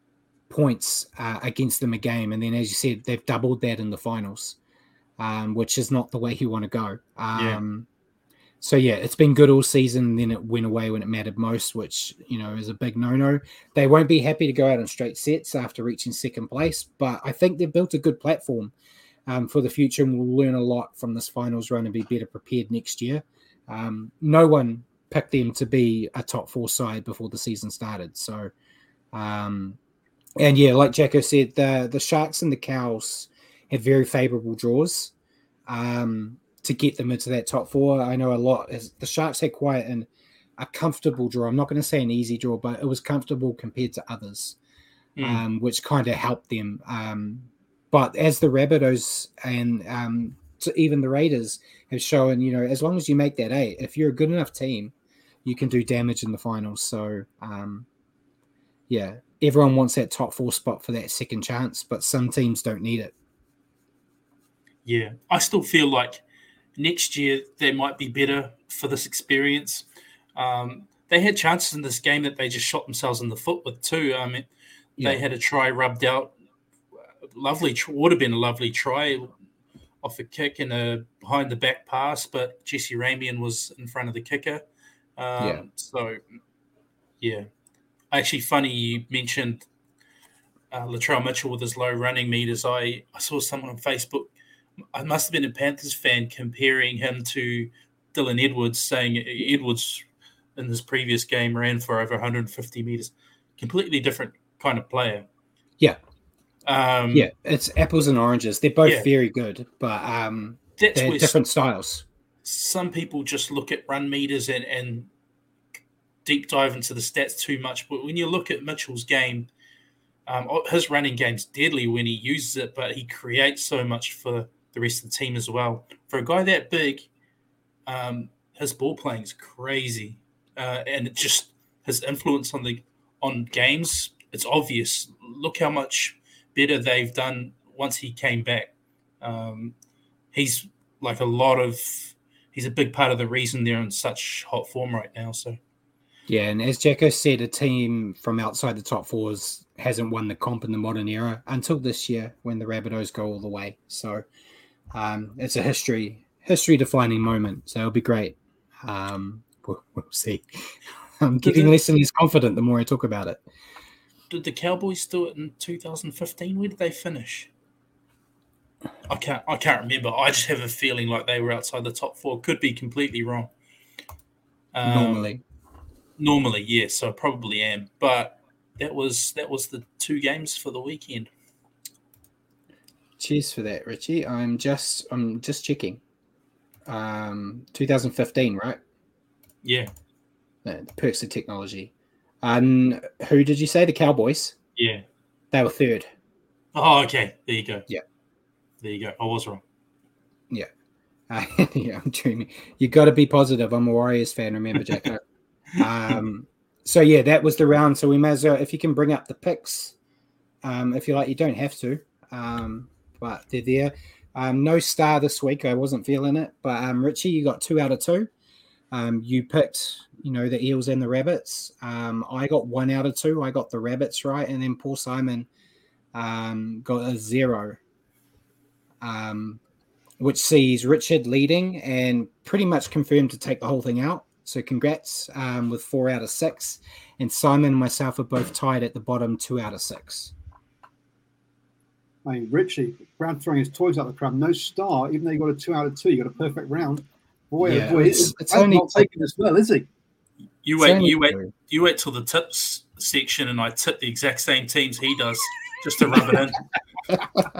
points uh, against them a game. And then, as you said, they've doubled that in the finals, um, which is not the way you want to go. Um, yeah. So, yeah, it's been good all season. Then it went away when it mattered most, which, you know, is a big no-no. They won't be happy to go out in straight sets after reaching second place, but I think they've built a good platform Um, for the future, and we'll learn a lot from this finals run and be better prepared next year. Um, no one picked them to be a top four side before the season started. So, um, and yeah, like Jacko said, the, the Sharks and the Cows had very favourable draws um, to get them into that top four. I know a lot. As the Sharks had quite an, a comfortable draw. I'm not going to say an easy draw, but it was comfortable compared to others, mm. um, which kind of helped them. Um, But as the Rabbitohs and um, even the Raiders have shown, you know, as long as you make that eight, if you're a good enough team, you can do damage in the finals. So, um, yeah, everyone wants that top four spot for that second chance, but some teams don't need it. Yeah, I still feel like next year they might be better for this experience. Um, they had chances in this game that they just shot themselves in the foot with too. I mean, yeah. They had a try rubbed out. Lovely, would have been a lovely try off a kick and a behind the back pass, but Jesse Ramian was in front of the kicker. Um, yeah. So, yeah. Actually, funny you mentioned uh, Latrell Mitchell with his low running meters. I, I saw someone on Facebook, I must have been a Panthers fan, comparing him to Dylan Edwards, saying Edwards in his previous game ran for over one hundred fifty meters. Completely different kind of player. Yeah. Um, yeah, it's apples and oranges. They're both yeah. very good, but um, That's they're different styles. Some people just look at run meters and, and deep dive into the stats too much. But when you look at Mitchell's game, um, his running game's deadly when he uses it, but he creates so much for the rest of the team as well. For a guy that big, um, his ball playing is crazy, uh, and it just his influence on the on games. It's obvious. Look how much better they've done once he came back. Um, he's like a lot of he's a big part of the reason they're in such hot form right now. So yeah, and as Jacko said, a team from outside the top fours hasn't won the comp in the modern era until this year when the Rabbitohs go all the way. So um, it's a history history defining moment. So it'll be great. Um, we'll, we'll see. I'm getting less and less confident the more I talk about it. Did the Cowboys do it in two thousand fifteen? Where did they finish? I can't. I can't remember. I just have a feeling like they were outside the top four. Could be completely wrong. Um, Normally, Normally, yes, I probably am. But that was that was the two games for the weekend. Cheers for that, Richie. I'm just I'm just checking. Um, twenty fifteen, right? Yeah. The perks of technology. Um, who did you say? The Cowboys? Yeah. They were third. Oh, okay. There you go. Yeah. There you go. I was wrong. Yeah. Uh, yeah, I'm dreaming. You got to be positive. I'm a Warriors fan, remember, Jacko? um, so, yeah, that was the round. So we may as well, if you can bring up the picks, um, if you like, you don't have to, um, but they're there. Um, no star this week. I wasn't feeling it. But, um, Richie, you got two out of two. Um, you picked, you know, the Eels and the Rabbits. Um, I got one out of two. I got the Rabbits right. And then Paul Simon um, got a zero, um, which sees Richard leading and pretty much confirmed to take the whole thing out. So congrats um, with four out of six. And Simon and myself are both tied at the bottom, two out of six. I mean, Richie, Brad throwing his toys out the crowd. No star, even though you got a two out of two. You got a perfect round. Boy, Yeah, oh boy, it's- it's, it's it's only- not taking as well, is he? You It's wait, only you wait, two. you wait till the tips section, and I tip the exact same teams he does, just to rub it in.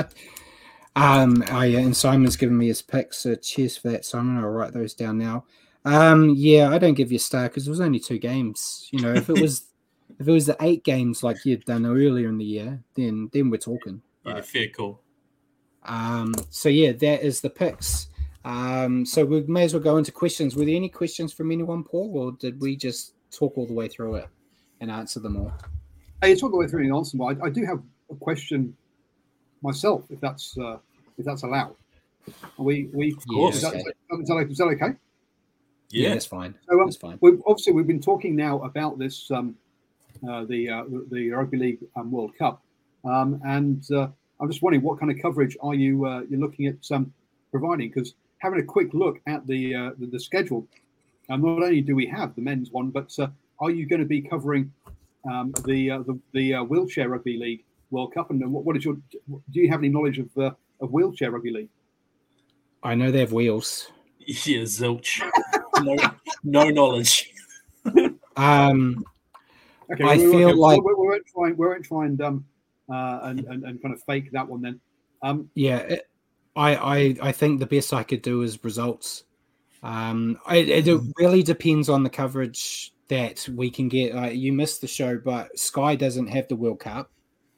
Um, oh yeah, and Simon's given me his picks, so cheers for that, Simon. I'll write those down now. Um, yeah, I don't give you a star because it was only two games. You know, if it was if it was the eight games like you'd done earlier in the year, then then we're talking. Yeah, But, fair call. um, so yeah, that is the picks. Um, so we may as well go into questions. Were there any questions from anyone, Paul, or did we just talk all the way through it and answer them all? Hey, it's all the way through and answer, but I, I do have a question myself, if that's uh, if that's allowed. Are we we Of course. is, that, Okay. is, that, is, that, is that okay? Yeah, Yeah. that's fine. So, um, That's fine. We've, obviously, we've been talking now about this, um, uh, the, uh, the the Rugby League um, World Cup, um, and uh, I'm just wondering what kind of coverage are you uh, you're looking at um, providing? Because having a quick look at the uh, the, the schedule, um, not only do we have the men's one, but uh, are you going to be covering um, the, uh, the the uh, wheelchair rugby league World Cup? And what, what is your do you have any knowledge of uh, of wheelchair rugby league? I know they have wheels. Yeah, zilch. No, no knowledge. Um, Okay, I we, we, feel okay, like- we, we won't try we won't try and um uh, and, and and kind of fake that one then. Um, Yeah, it, I, I I think the best I could do is results. Um, it, it Mm-hmm. really depends on the coverage that we can get. Uh, you missed the show, but Sky doesn't have the World Cup.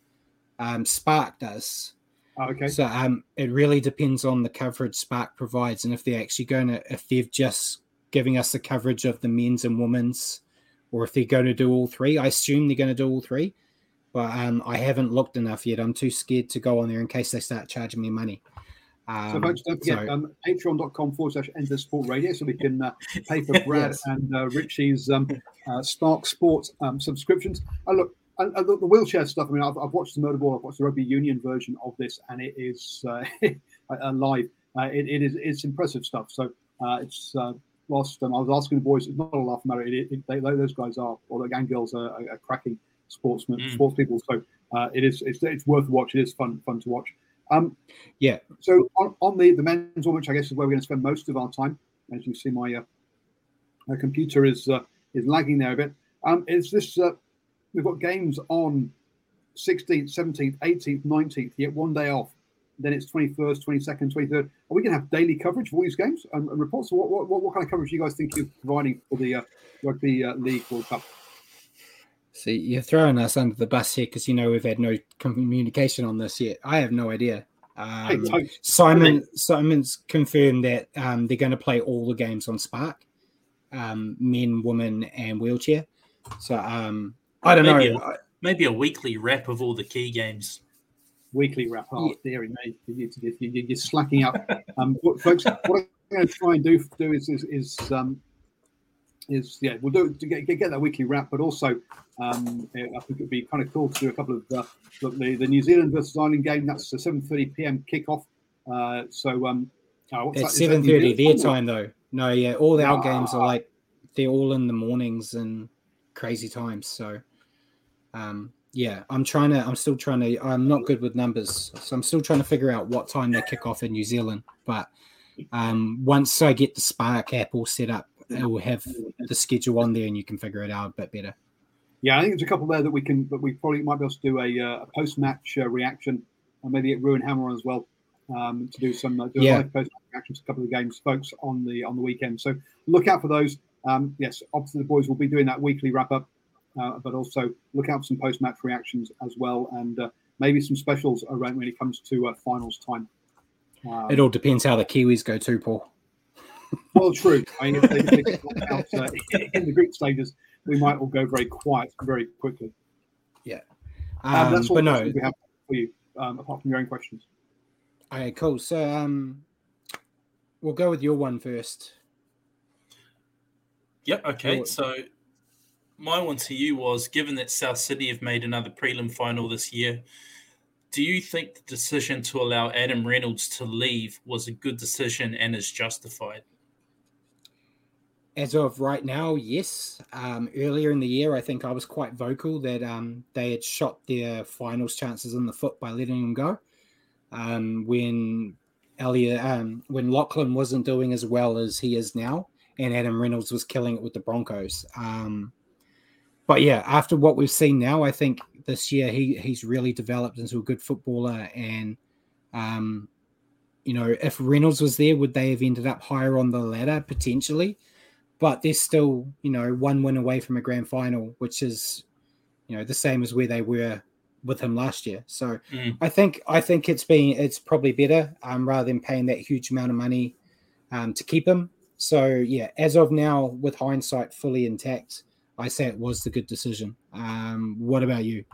Um, Spark does. oh, okay. So um, it really depends on the coverage Spark provides, and if they're actually going to, if they're just giving us the coverage of the men's and women's, or if they're going to do all three. I assume they're going to do all three, but um, I haven't looked enough yet. I'm too scared to go on there in case they start charging me money. Um, So, folks, don't forget so- um, patreon.com forward slash Enter Sport Radio so we can uh, pay for Brad Yes. and uh, Richie's um, uh, Spark Sports um, subscriptions. Uh, look, uh, uh, the, the wheelchair stuff, I mean, I've, I've watched the Motorball, I've watched the Rugby Union version of this, and it is uh, uh, live. Uh, it, it is it's impressive stuff. So, uh, it's uh, whilst um, I was asking the boys, it's not a laugh matter. It, it, they, those guys are, or the gang girls are, are, are cracking sportsmen, Mm. sports people. So, uh, it is it's, it's worth watching. It is fun fun to watch. Um, yeah, so on, on the, the men's one, which I guess is where we're going to spend most of our time, as you see, my, uh, my computer is uh, is lagging there a bit. Um, is this uh, we've got games on sixteenth, seventeenth, eighteenth, nineteenth. You get one day off. Then it's twenty-first, twenty-second, twenty-third. Are we going to have daily coverage of all these games um, and reports? What, what what what kind of coverage do you guys think you're providing for the uh, Rugby uh, League World Cup? see, you're throwing us under the bus here because you know we've had no communication on this yet. I have no idea. Hey, Um, toast. Simon Simon's confirmed that um, they're going to play all the games on Spark, um, men, women, and wheelchair. So um, I don't Maybe know. a- Maybe a weekly wrap of all the key games. Weekly wrap. Oh, dearie me, you, you, you, you're slacking up, um, what- folks. What I'm going to try and do do is is, is um, is yeah, we'll do to get, get that weekly wrap, but also um, I think it'd be kind of cool to do a couple of uh, look the, the New Zealand versus Ireland game. That's a seven thirty p.m. kickoff. Uh, so um, oh, what's that? It's Is that seven New thirty Zealand their time? time though. No, yeah, all our Ah. games are like they're all in the mornings and crazy times. So, um, yeah, I'm trying to. I'm still trying to. I'm not good with numbers, so I'm still trying to figure out what time they kick off in New Zealand. But um, once I get the Spark app all set up, it will have the schedule on there, and you can figure it out a bit better. Yeah, I think there's a couple there that we can, but we probably might be able to do a, uh, a post-match uh, reaction, and maybe get Ruin Hammer on as well um, to do some uh, do a Yeah. live post-match reaction to a couple of the games, folks, on the on the weekend. So look out for those. Um, yes, obviously the boys will be doing that weekly wrap-up, uh, but also look out for some post-match reactions as well, and uh, maybe some specials around when it comes to uh, finals time. Um, It all depends how the Kiwis go too, Paul. Well, true. I mean, if they, if they get knocked out uh, in the group stages, we might all go very quiet very quickly. Yeah. Um, Um, that's all but the no, questions we have for you, um, apart from your own questions. okay, cool. So um, we'll go with your one first. Yep. Okay. Cool. So my one to you was, given that South City have made another prelim final this year, do you think the decision to allow Adam Reynolds to leave was a good decision and is justified? As of right now, yes. Um, earlier in the year, I think I was quite vocal that um, they had shot their finals chances in the foot by letting him go. Um, when Elliot, um, when Lachlan wasn't doing as well as he is now, and Adam Reynolds was killing it with the Broncos. Um, but yeah, after what we've seen now, I think this year he he's really developed into a good footballer. And um, you know, if Reynolds was there, would they have ended up higher on the ladder potentially? But they're still, you know, one win away from a grand final, which is, you know, the same as where they were with him last year. So Mm. I think I think it's been it's probably better um, rather than paying that huge amount of money um, to keep him. So yeah, as of now, with hindsight fully intact, I say it was the good decision. Um, what about you?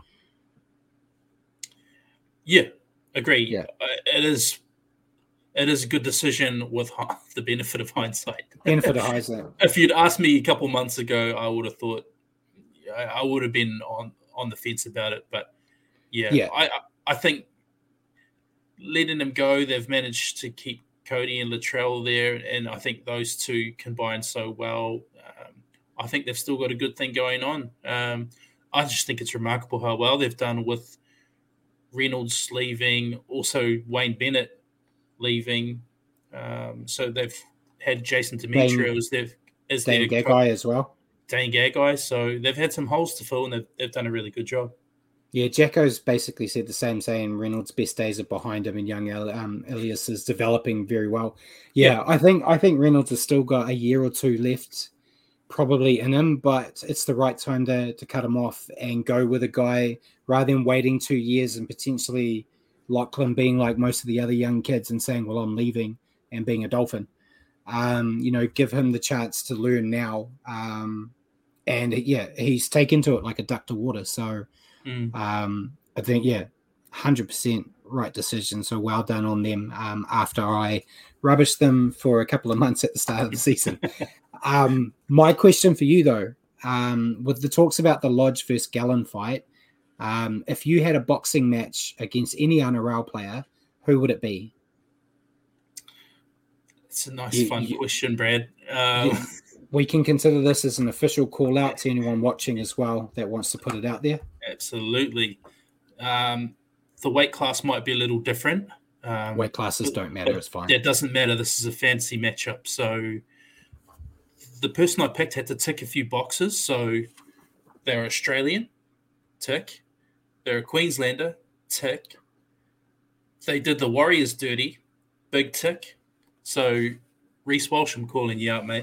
Yeah, agree. Yeah. Uh, it is. It is a good decision with hi- the benefit of hindsight. Benefit of hindsight. If you'd asked me a couple months ago, I would have thought I, I would have been on, on the fence about it. But yeah, Yeah. I I think letting them go, they've managed to keep Cody and Latrell there, and I think those two combine so well. Um, I think they've still got a good thing going on. Um, I just think it's remarkable how well they've done with Reynolds leaving, also Wayne Bennett leaving. Um, so they've had Jason Demetrio as their as Dane their Gagai as well. Dane Gagai. So they've had some holes to fill, and they've, they've done a really good job. Yeah, Jacko's basically said the same, saying Reynolds' best days are behind him, and young El- um, Elias is developing very well. Yeah, Yeah. I think I think Reynolds has still got a year or two left, probably in him, but it's the right time to to cut him off and go with a guy rather than waiting two years and potentially Lachlan being like most of the other young kids and saying, "Well, I'm leaving," and being a Dolphin. Um, you know, give him the chance to learn now. Um, and yeah, he's taken to it like a duck to water. So. Mm. Um, I think, yeah, one hundred percent right decision. So well done on them um, after I rubbished them for a couple of months at the start of the season. um, my question for you, though, um, with the talks about the Lodge versus Gallen fight, um, if you had a boxing match against any N R L player, who would it be? It's a nice, You- fun you- question, Brad. Um, Yeah. We can consider this as an official call out to anyone watching as well that wants to put it out there. Absolutely. Um, the weight class might be a little different. Um, Weight classes don't matter. but It's fine. That doesn't matter. This is a fantasy matchup. So the person I picked had to tick a few boxes. So they're Australian, tick. They're a Queenslander, tick. They did the Warriors dirty, big tick. So Reece Walsh, I'm calling you out, mate.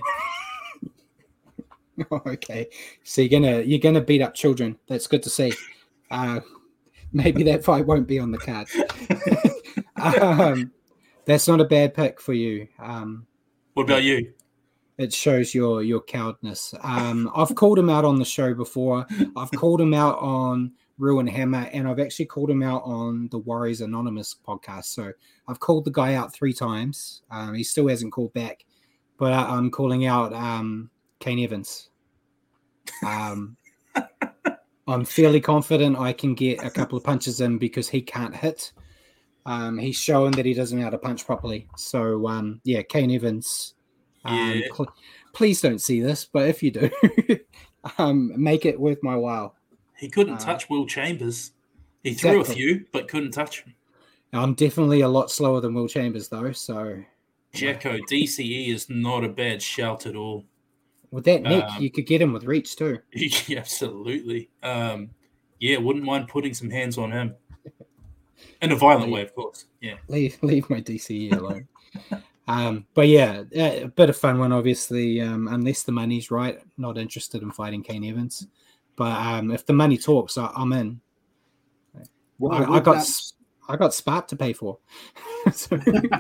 Okay, so you're gonna you're gonna beat up children. That's good to see. Uh, maybe that fight won't be on the card. um, that's not a bad pick for you. Um, What about you? it shows your your cowardness. Um, I've called him out on the show before. I've called him out on Ruin Hammer, and I've actually called him out on the Warriors Anonymous podcast. So I've called the guy out three times. Um, he still hasn't called back, but I, I'm calling out um, Kane Evans. Um, I'm fairly confident I can get a couple of punches in because he can't hit. Um, he's shown that he doesn't know how to punch properly. So, um, yeah, Kane Evans. Um, Yeah. pl- please don't see this, but if you do, um, make it worth my while. He couldn't Uh, touch Will Chambers. He threw exactly. a few, but couldn't touch him. I'm definitely a lot slower than Will Chambers, though. So, Jacko, D C E is not a bad shout at all. With that neck, Um, you could get him with reach too. Yeah, absolutely. Um, yeah, wouldn't mind putting some hands on him. In a violent leave, way, of course. Yeah. Leave, leave my D C E alone. um, but yeah, a bit of fun one, obviously, um, unless the money's right. Not interested in fighting Kane Evans. But um, if the money talks, I, I'm in. Well, I, I got that... I got Spark to pay for. so...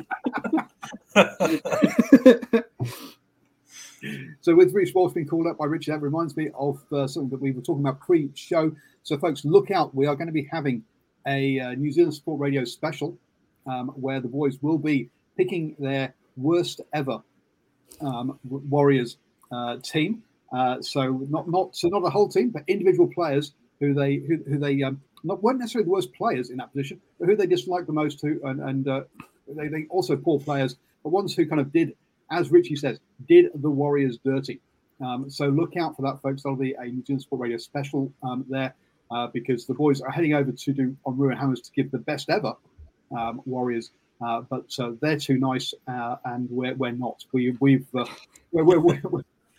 So with Rich Walsh being called up by Richard, that reminds me of uh, something that we were talking about pre-show. So folks, look out. We are going to be having a uh, New Zealand Sport Radio special um, where the boys will be picking their worst ever um, Warriors uh, team. Uh, so not not so not a whole team, but individual players who they who, who they um, not weren't necessarily the worst players in that position, but who they disliked the most too, and, and uh, they, they also poor players, but ones who kind of did, as Richie says, did the Warriors dirty. Um, so look out for that, folks. That'll be a New Zealand Sport Radio special um, there uh, because the boys are heading over to do on Ruin Hammers to give the best ever um, Warriors. Uh, but uh, they're too nice, uh, and we're we're not. We we've uh, we're, we're, we're, we're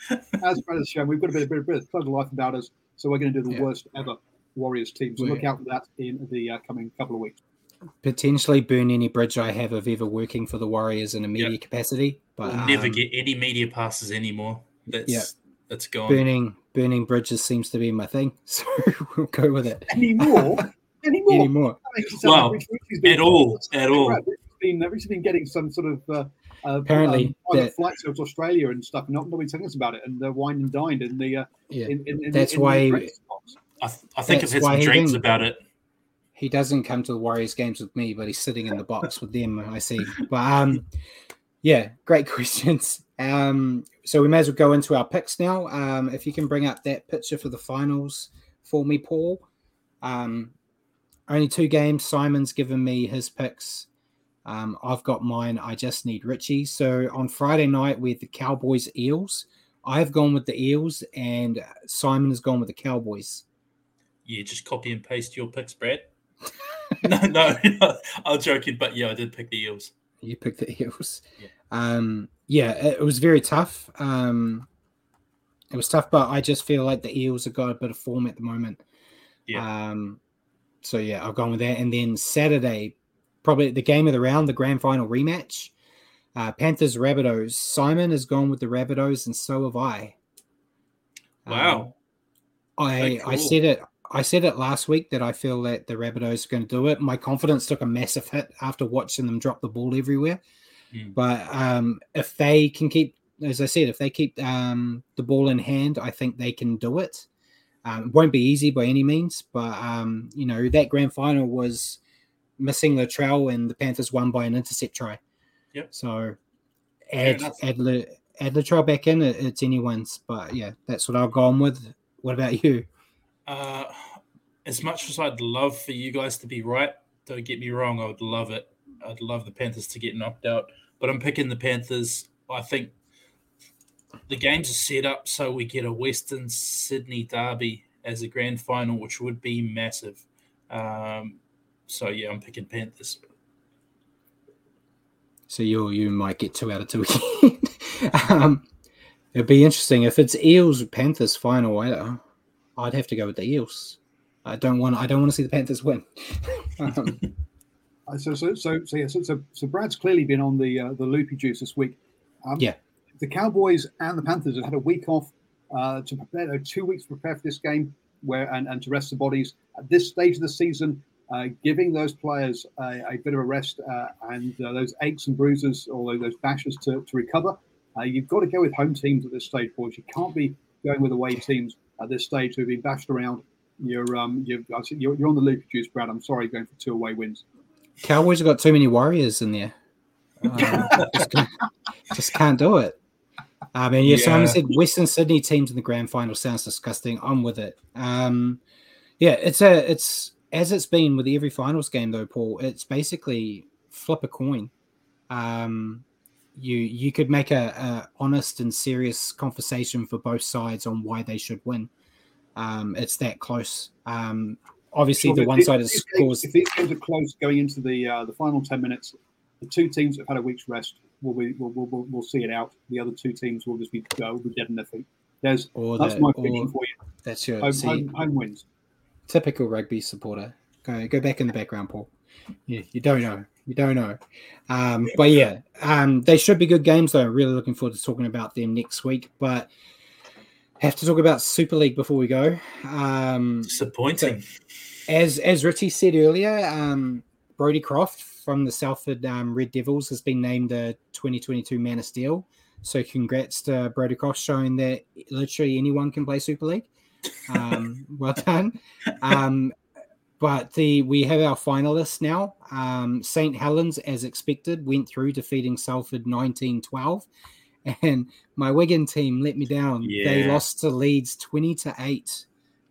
as Brad has shown, we've got a bit of, bit of, bit of clever life about us. So we're going to do the yeah. worst ever Warriors team. So look out for that in the uh, coming couple of weeks. Potentially burn any bridge I have of ever working for the Warriors in a media yep. capacity. But we'll um, never get any media passes anymore. That's yeah. that's gone. Burning burning bridges seems to be my thing, so we'll go with it. Anymore? Anymore? Anymore? Well, at all, at all. Richie's been, Richie's been getting some sort of uh, uh, apparently um, private flights to Australia and stuff. Not nobody's telling us about it, and they're wined and dined in the. Uh, yeah, in, in, in, that's in why. The I, th- I think I've had some dreams about it. He doesn't come to the Warriors games with me, but he's sitting in the box with them, I see. But um, yeah, great questions. Um, so we may as well go into our picks now. Um, if you can bring up that picture for the finals for me, Paul. Um, only two games. Simon's given me his picks. Um, I've got mine. I just need Richie. So on Friday night with the Cowboys Eels, I've gone with the Eels and Simon has gone with the Cowboys. Yeah, just copy and paste your picks, Brad. no, no, no, I'm joking, but yeah, I did pick the Eels. You picked the Eels. Yeah, um, yeah it, it was very tough. Um, it was tough, but I just feel like the Eels have got a bit of form at the moment. Yeah. Um, so yeah, I've gone with that. And then Saturday, probably the game of the round, the grand final rematch. Uh, Panthers Rabbitohs. Simon has gone with the Rabbitohs, and so have I. Wow. Um, I cool. I said it. I said it last week that I feel that the Rabbitohs are going to do it. My confidence took a massive hit after watching them drop the ball everywhere. Mm. But um, if they can keep, as I said, if they keep um, the ball in hand, I think they can do it. Um, it won't be easy by any means, but um, you know that grand final was missing Latrell, and the Panthers won by an intercept try. Yep. So add add, add Latrell back in, it, it's anyone's. But yeah, that's what I've gone with. What about you? Uh, as much as I'd love for you guys to be right, don't get me wrong, I would love it. I'd love the Panthers to get knocked out, but I'm picking the Panthers. I think the games are set up so we get a Western Sydney derby as a grand final, which would be massive. Um, so yeah, I'm picking Panthers. So you you might get two out of two again. um, it'd be interesting if it's Eels Panthers final. I, I'd have to go with the Eels. I don't want. I don't want to see the Panthers win. um, so, so, so, so, yeah. So, so, so Brad's clearly been on the uh, the loopy juice this week. Um, yeah. The Cowboys and the Panthers have had a week off uh, to prepare. Uh, two weeks to prepare for this game, where and, and to rest the bodies at this stage of the season, uh, giving those players a, a bit of a rest uh, and uh, those aches and bruises, or those bashes to to recover. Uh, you've got to go with home teams at this stage, boys. You can't be going with away teams at this stage who've been bashed around. You're um you're you're, you're on the loopy juice, Brad. I'm sorry, going for two away wins. Cowboys have got too many Warriors in there. Um, just, just can't do it. I mean, yeah, yeah. Simon said Western Sydney teams in the grand final sounds disgusting. I'm with it. Um, yeah, it's a it's as it's been with every finals game though, Paul. It's basically flip a coin. Um, you you could make a, a honest and serious conversation for both sides on why they should win. Um, it's that close. Um, obviously, sure, the one side is scores. If these games are close going into the uh, the final ten minutes, the two teams that have had a week's rest will be will will will see it out. The other two teams will just be go, will be dead in their feet. There's Or that's the- my or- prediction for you. That's your Home, see, home, home wins. typical rugby supporter. Go go back in the background, Paul. You, you don't know. You don't know. Um, but yeah, um, they should be good games, though. Really looking forward to talking about them next week. But have to talk about Super League before we go. Um, Disappointing. so as as Richie said earlier, um, Brodie Croft from the Salford um, Red Devils has been named the twenty twenty-two Man of Steel. So congrats to Brodie Croft, showing that literally anyone can play Super League. Um, well done. Um, but the we have our finalists now. Um, Saint Helens, as expected, went through, defeating Salford nineteen twelve. And my Wigan team let me down. Yeah. They lost to Leeds twenty to eight.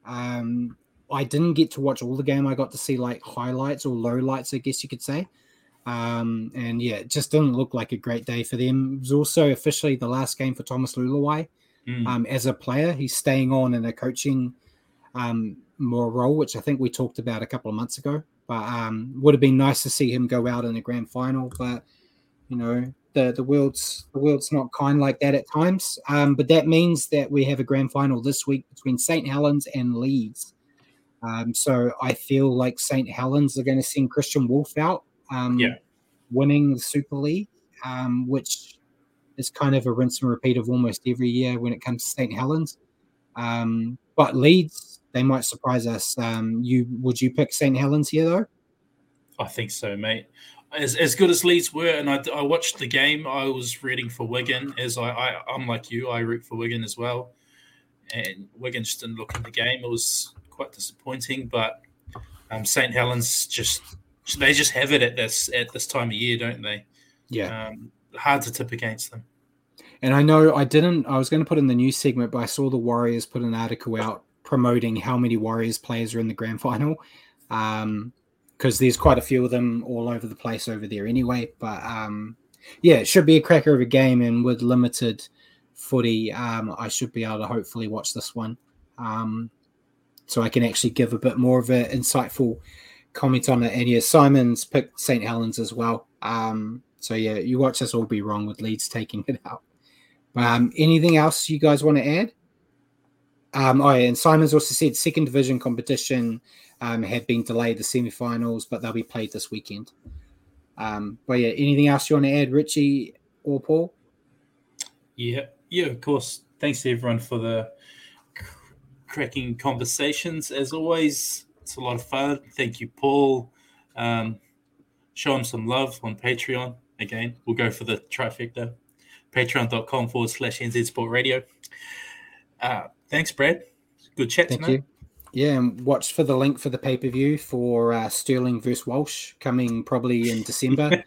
Um, I didn't get to watch all the game. I got to see like highlights or lowlights, I guess you could say. Um, and yeah, it just didn't look like a great day for them. It was also officially the last game for Thomas Lulawai. Mm. Um, as a player, he's staying on in a coaching um, more role, which I think we talked about a couple of months ago. But um, would have been nice to see him go out in a grand final. But you know, the the world's the world's not kind like that at times. Um, but that means that we have a grand final this week between Saint Helens and Leeds. Um, so I feel like Saint Helens are going to send Christian Wolf out, um, Yeah. winning the Super League, um, which is kind of a rinse and repeat of almost every year when it comes to Saint Helens. Um, but Leeds, they might surprise us. Um, you would you pick Saint Helens here though? I think so, mate. As as good as Leeds were, and I, I watched the game, I was rooting for Wigan. As I, I I'm like you, I root for Wigan as well. And Wigan just didn't look in the game. It was quite disappointing, but um, Saint Helens just they just have it at this at this time of year, don't they? Yeah. Um, hard to tip against them. And I know I didn't, I was going to put in the news segment, but I saw the Warriors put an article out promoting how many Warriors players are in the grand final. Um, because there's quite a few of them all over the place over there anyway. But um, yeah, it should be a cracker of a game. And with limited footy, um, I should be able to hopefully watch this one. Um, so I can actually give a bit more of an insightful comment on it. And yeah, Simon's picked Saint Helens as well. Um, so yeah, you watch us all be wrong with Leeds taking it out. Um, anything else you guys want to add? Um, oh, yeah, and Simon's also said second division competition um, had been delayed, the semi-finals, but they'll be played this weekend. Um, but yeah, anything else you want to add, Richie or Paul? Yeah, yeah, of course. Thanks to everyone for the cr- cracking conversations. As always, it's a lot of fun. Thank you, Paul. Um, show him some love on Patreon. Again, we'll go for the trifecta. Patreon.com forward slash NZ Sport Radio. Uh, thanks, Brad. Good chat Thank tonight. you. Yeah, and watch for the link for the pay-per-view for uh, Sterling versus Walsh coming probably in December.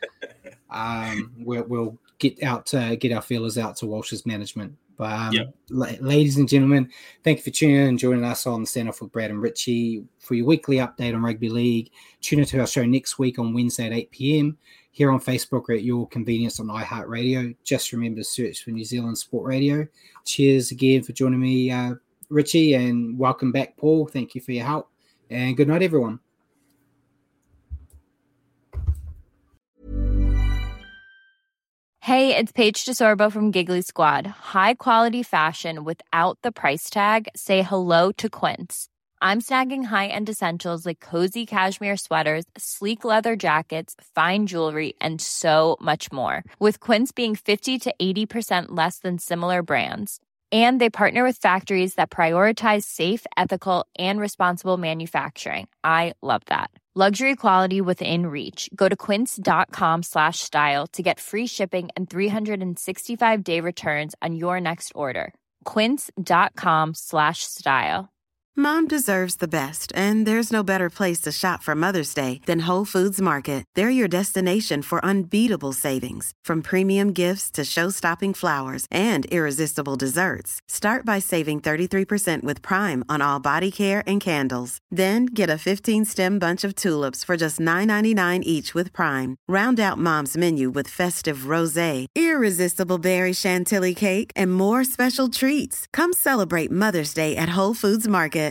um, we'll, we'll get out to get our feelers out to Walsh's management. But um, Yep. la- ladies and gentlemen, thank you for tuning in and joining us on Stand Off with Brad and Richie for your weekly update on rugby league. Tune into our show next week on Wednesday at eight p.m. here on Facebook or at your convenience on iHeartRadio. Just remember to search for New Zealand Sport Radio. Cheers again for joining me, uh, Richie, and welcome back, Paul. Thank you for your help, and good night, everyone. Hey, it's Paige DeSorbo from Giggly Squad. High quality fashion without the price tag. Say hello to Quince. I'm snagging high-end essentials like cozy cashmere sweaters, sleek leather jackets, fine jewelry, and so much more. With Quince being fifty to eighty percent less than similar brands. And they partner with factories that prioritize safe, ethical, and responsible manufacturing. I love that. Luxury quality within reach. Go to quince.com slash style to get free shipping and three sixty-five day returns on your next order. Quince.com slash style. Mom deserves the best, and there's no better place to shop for Mother's Day than Whole Foods Market. They're your destination for unbeatable savings, from premium gifts to show-stopping flowers and irresistible desserts. Start by saving thirty-three percent with Prime on all body care and candles. Then get a fifteen-stem bunch of tulips for just nine ninety-nine each with Prime. Round out Mom's menu with festive rosé, irresistible berry chantilly cake, and more special treats. Come celebrate Mother's Day at Whole Foods Market.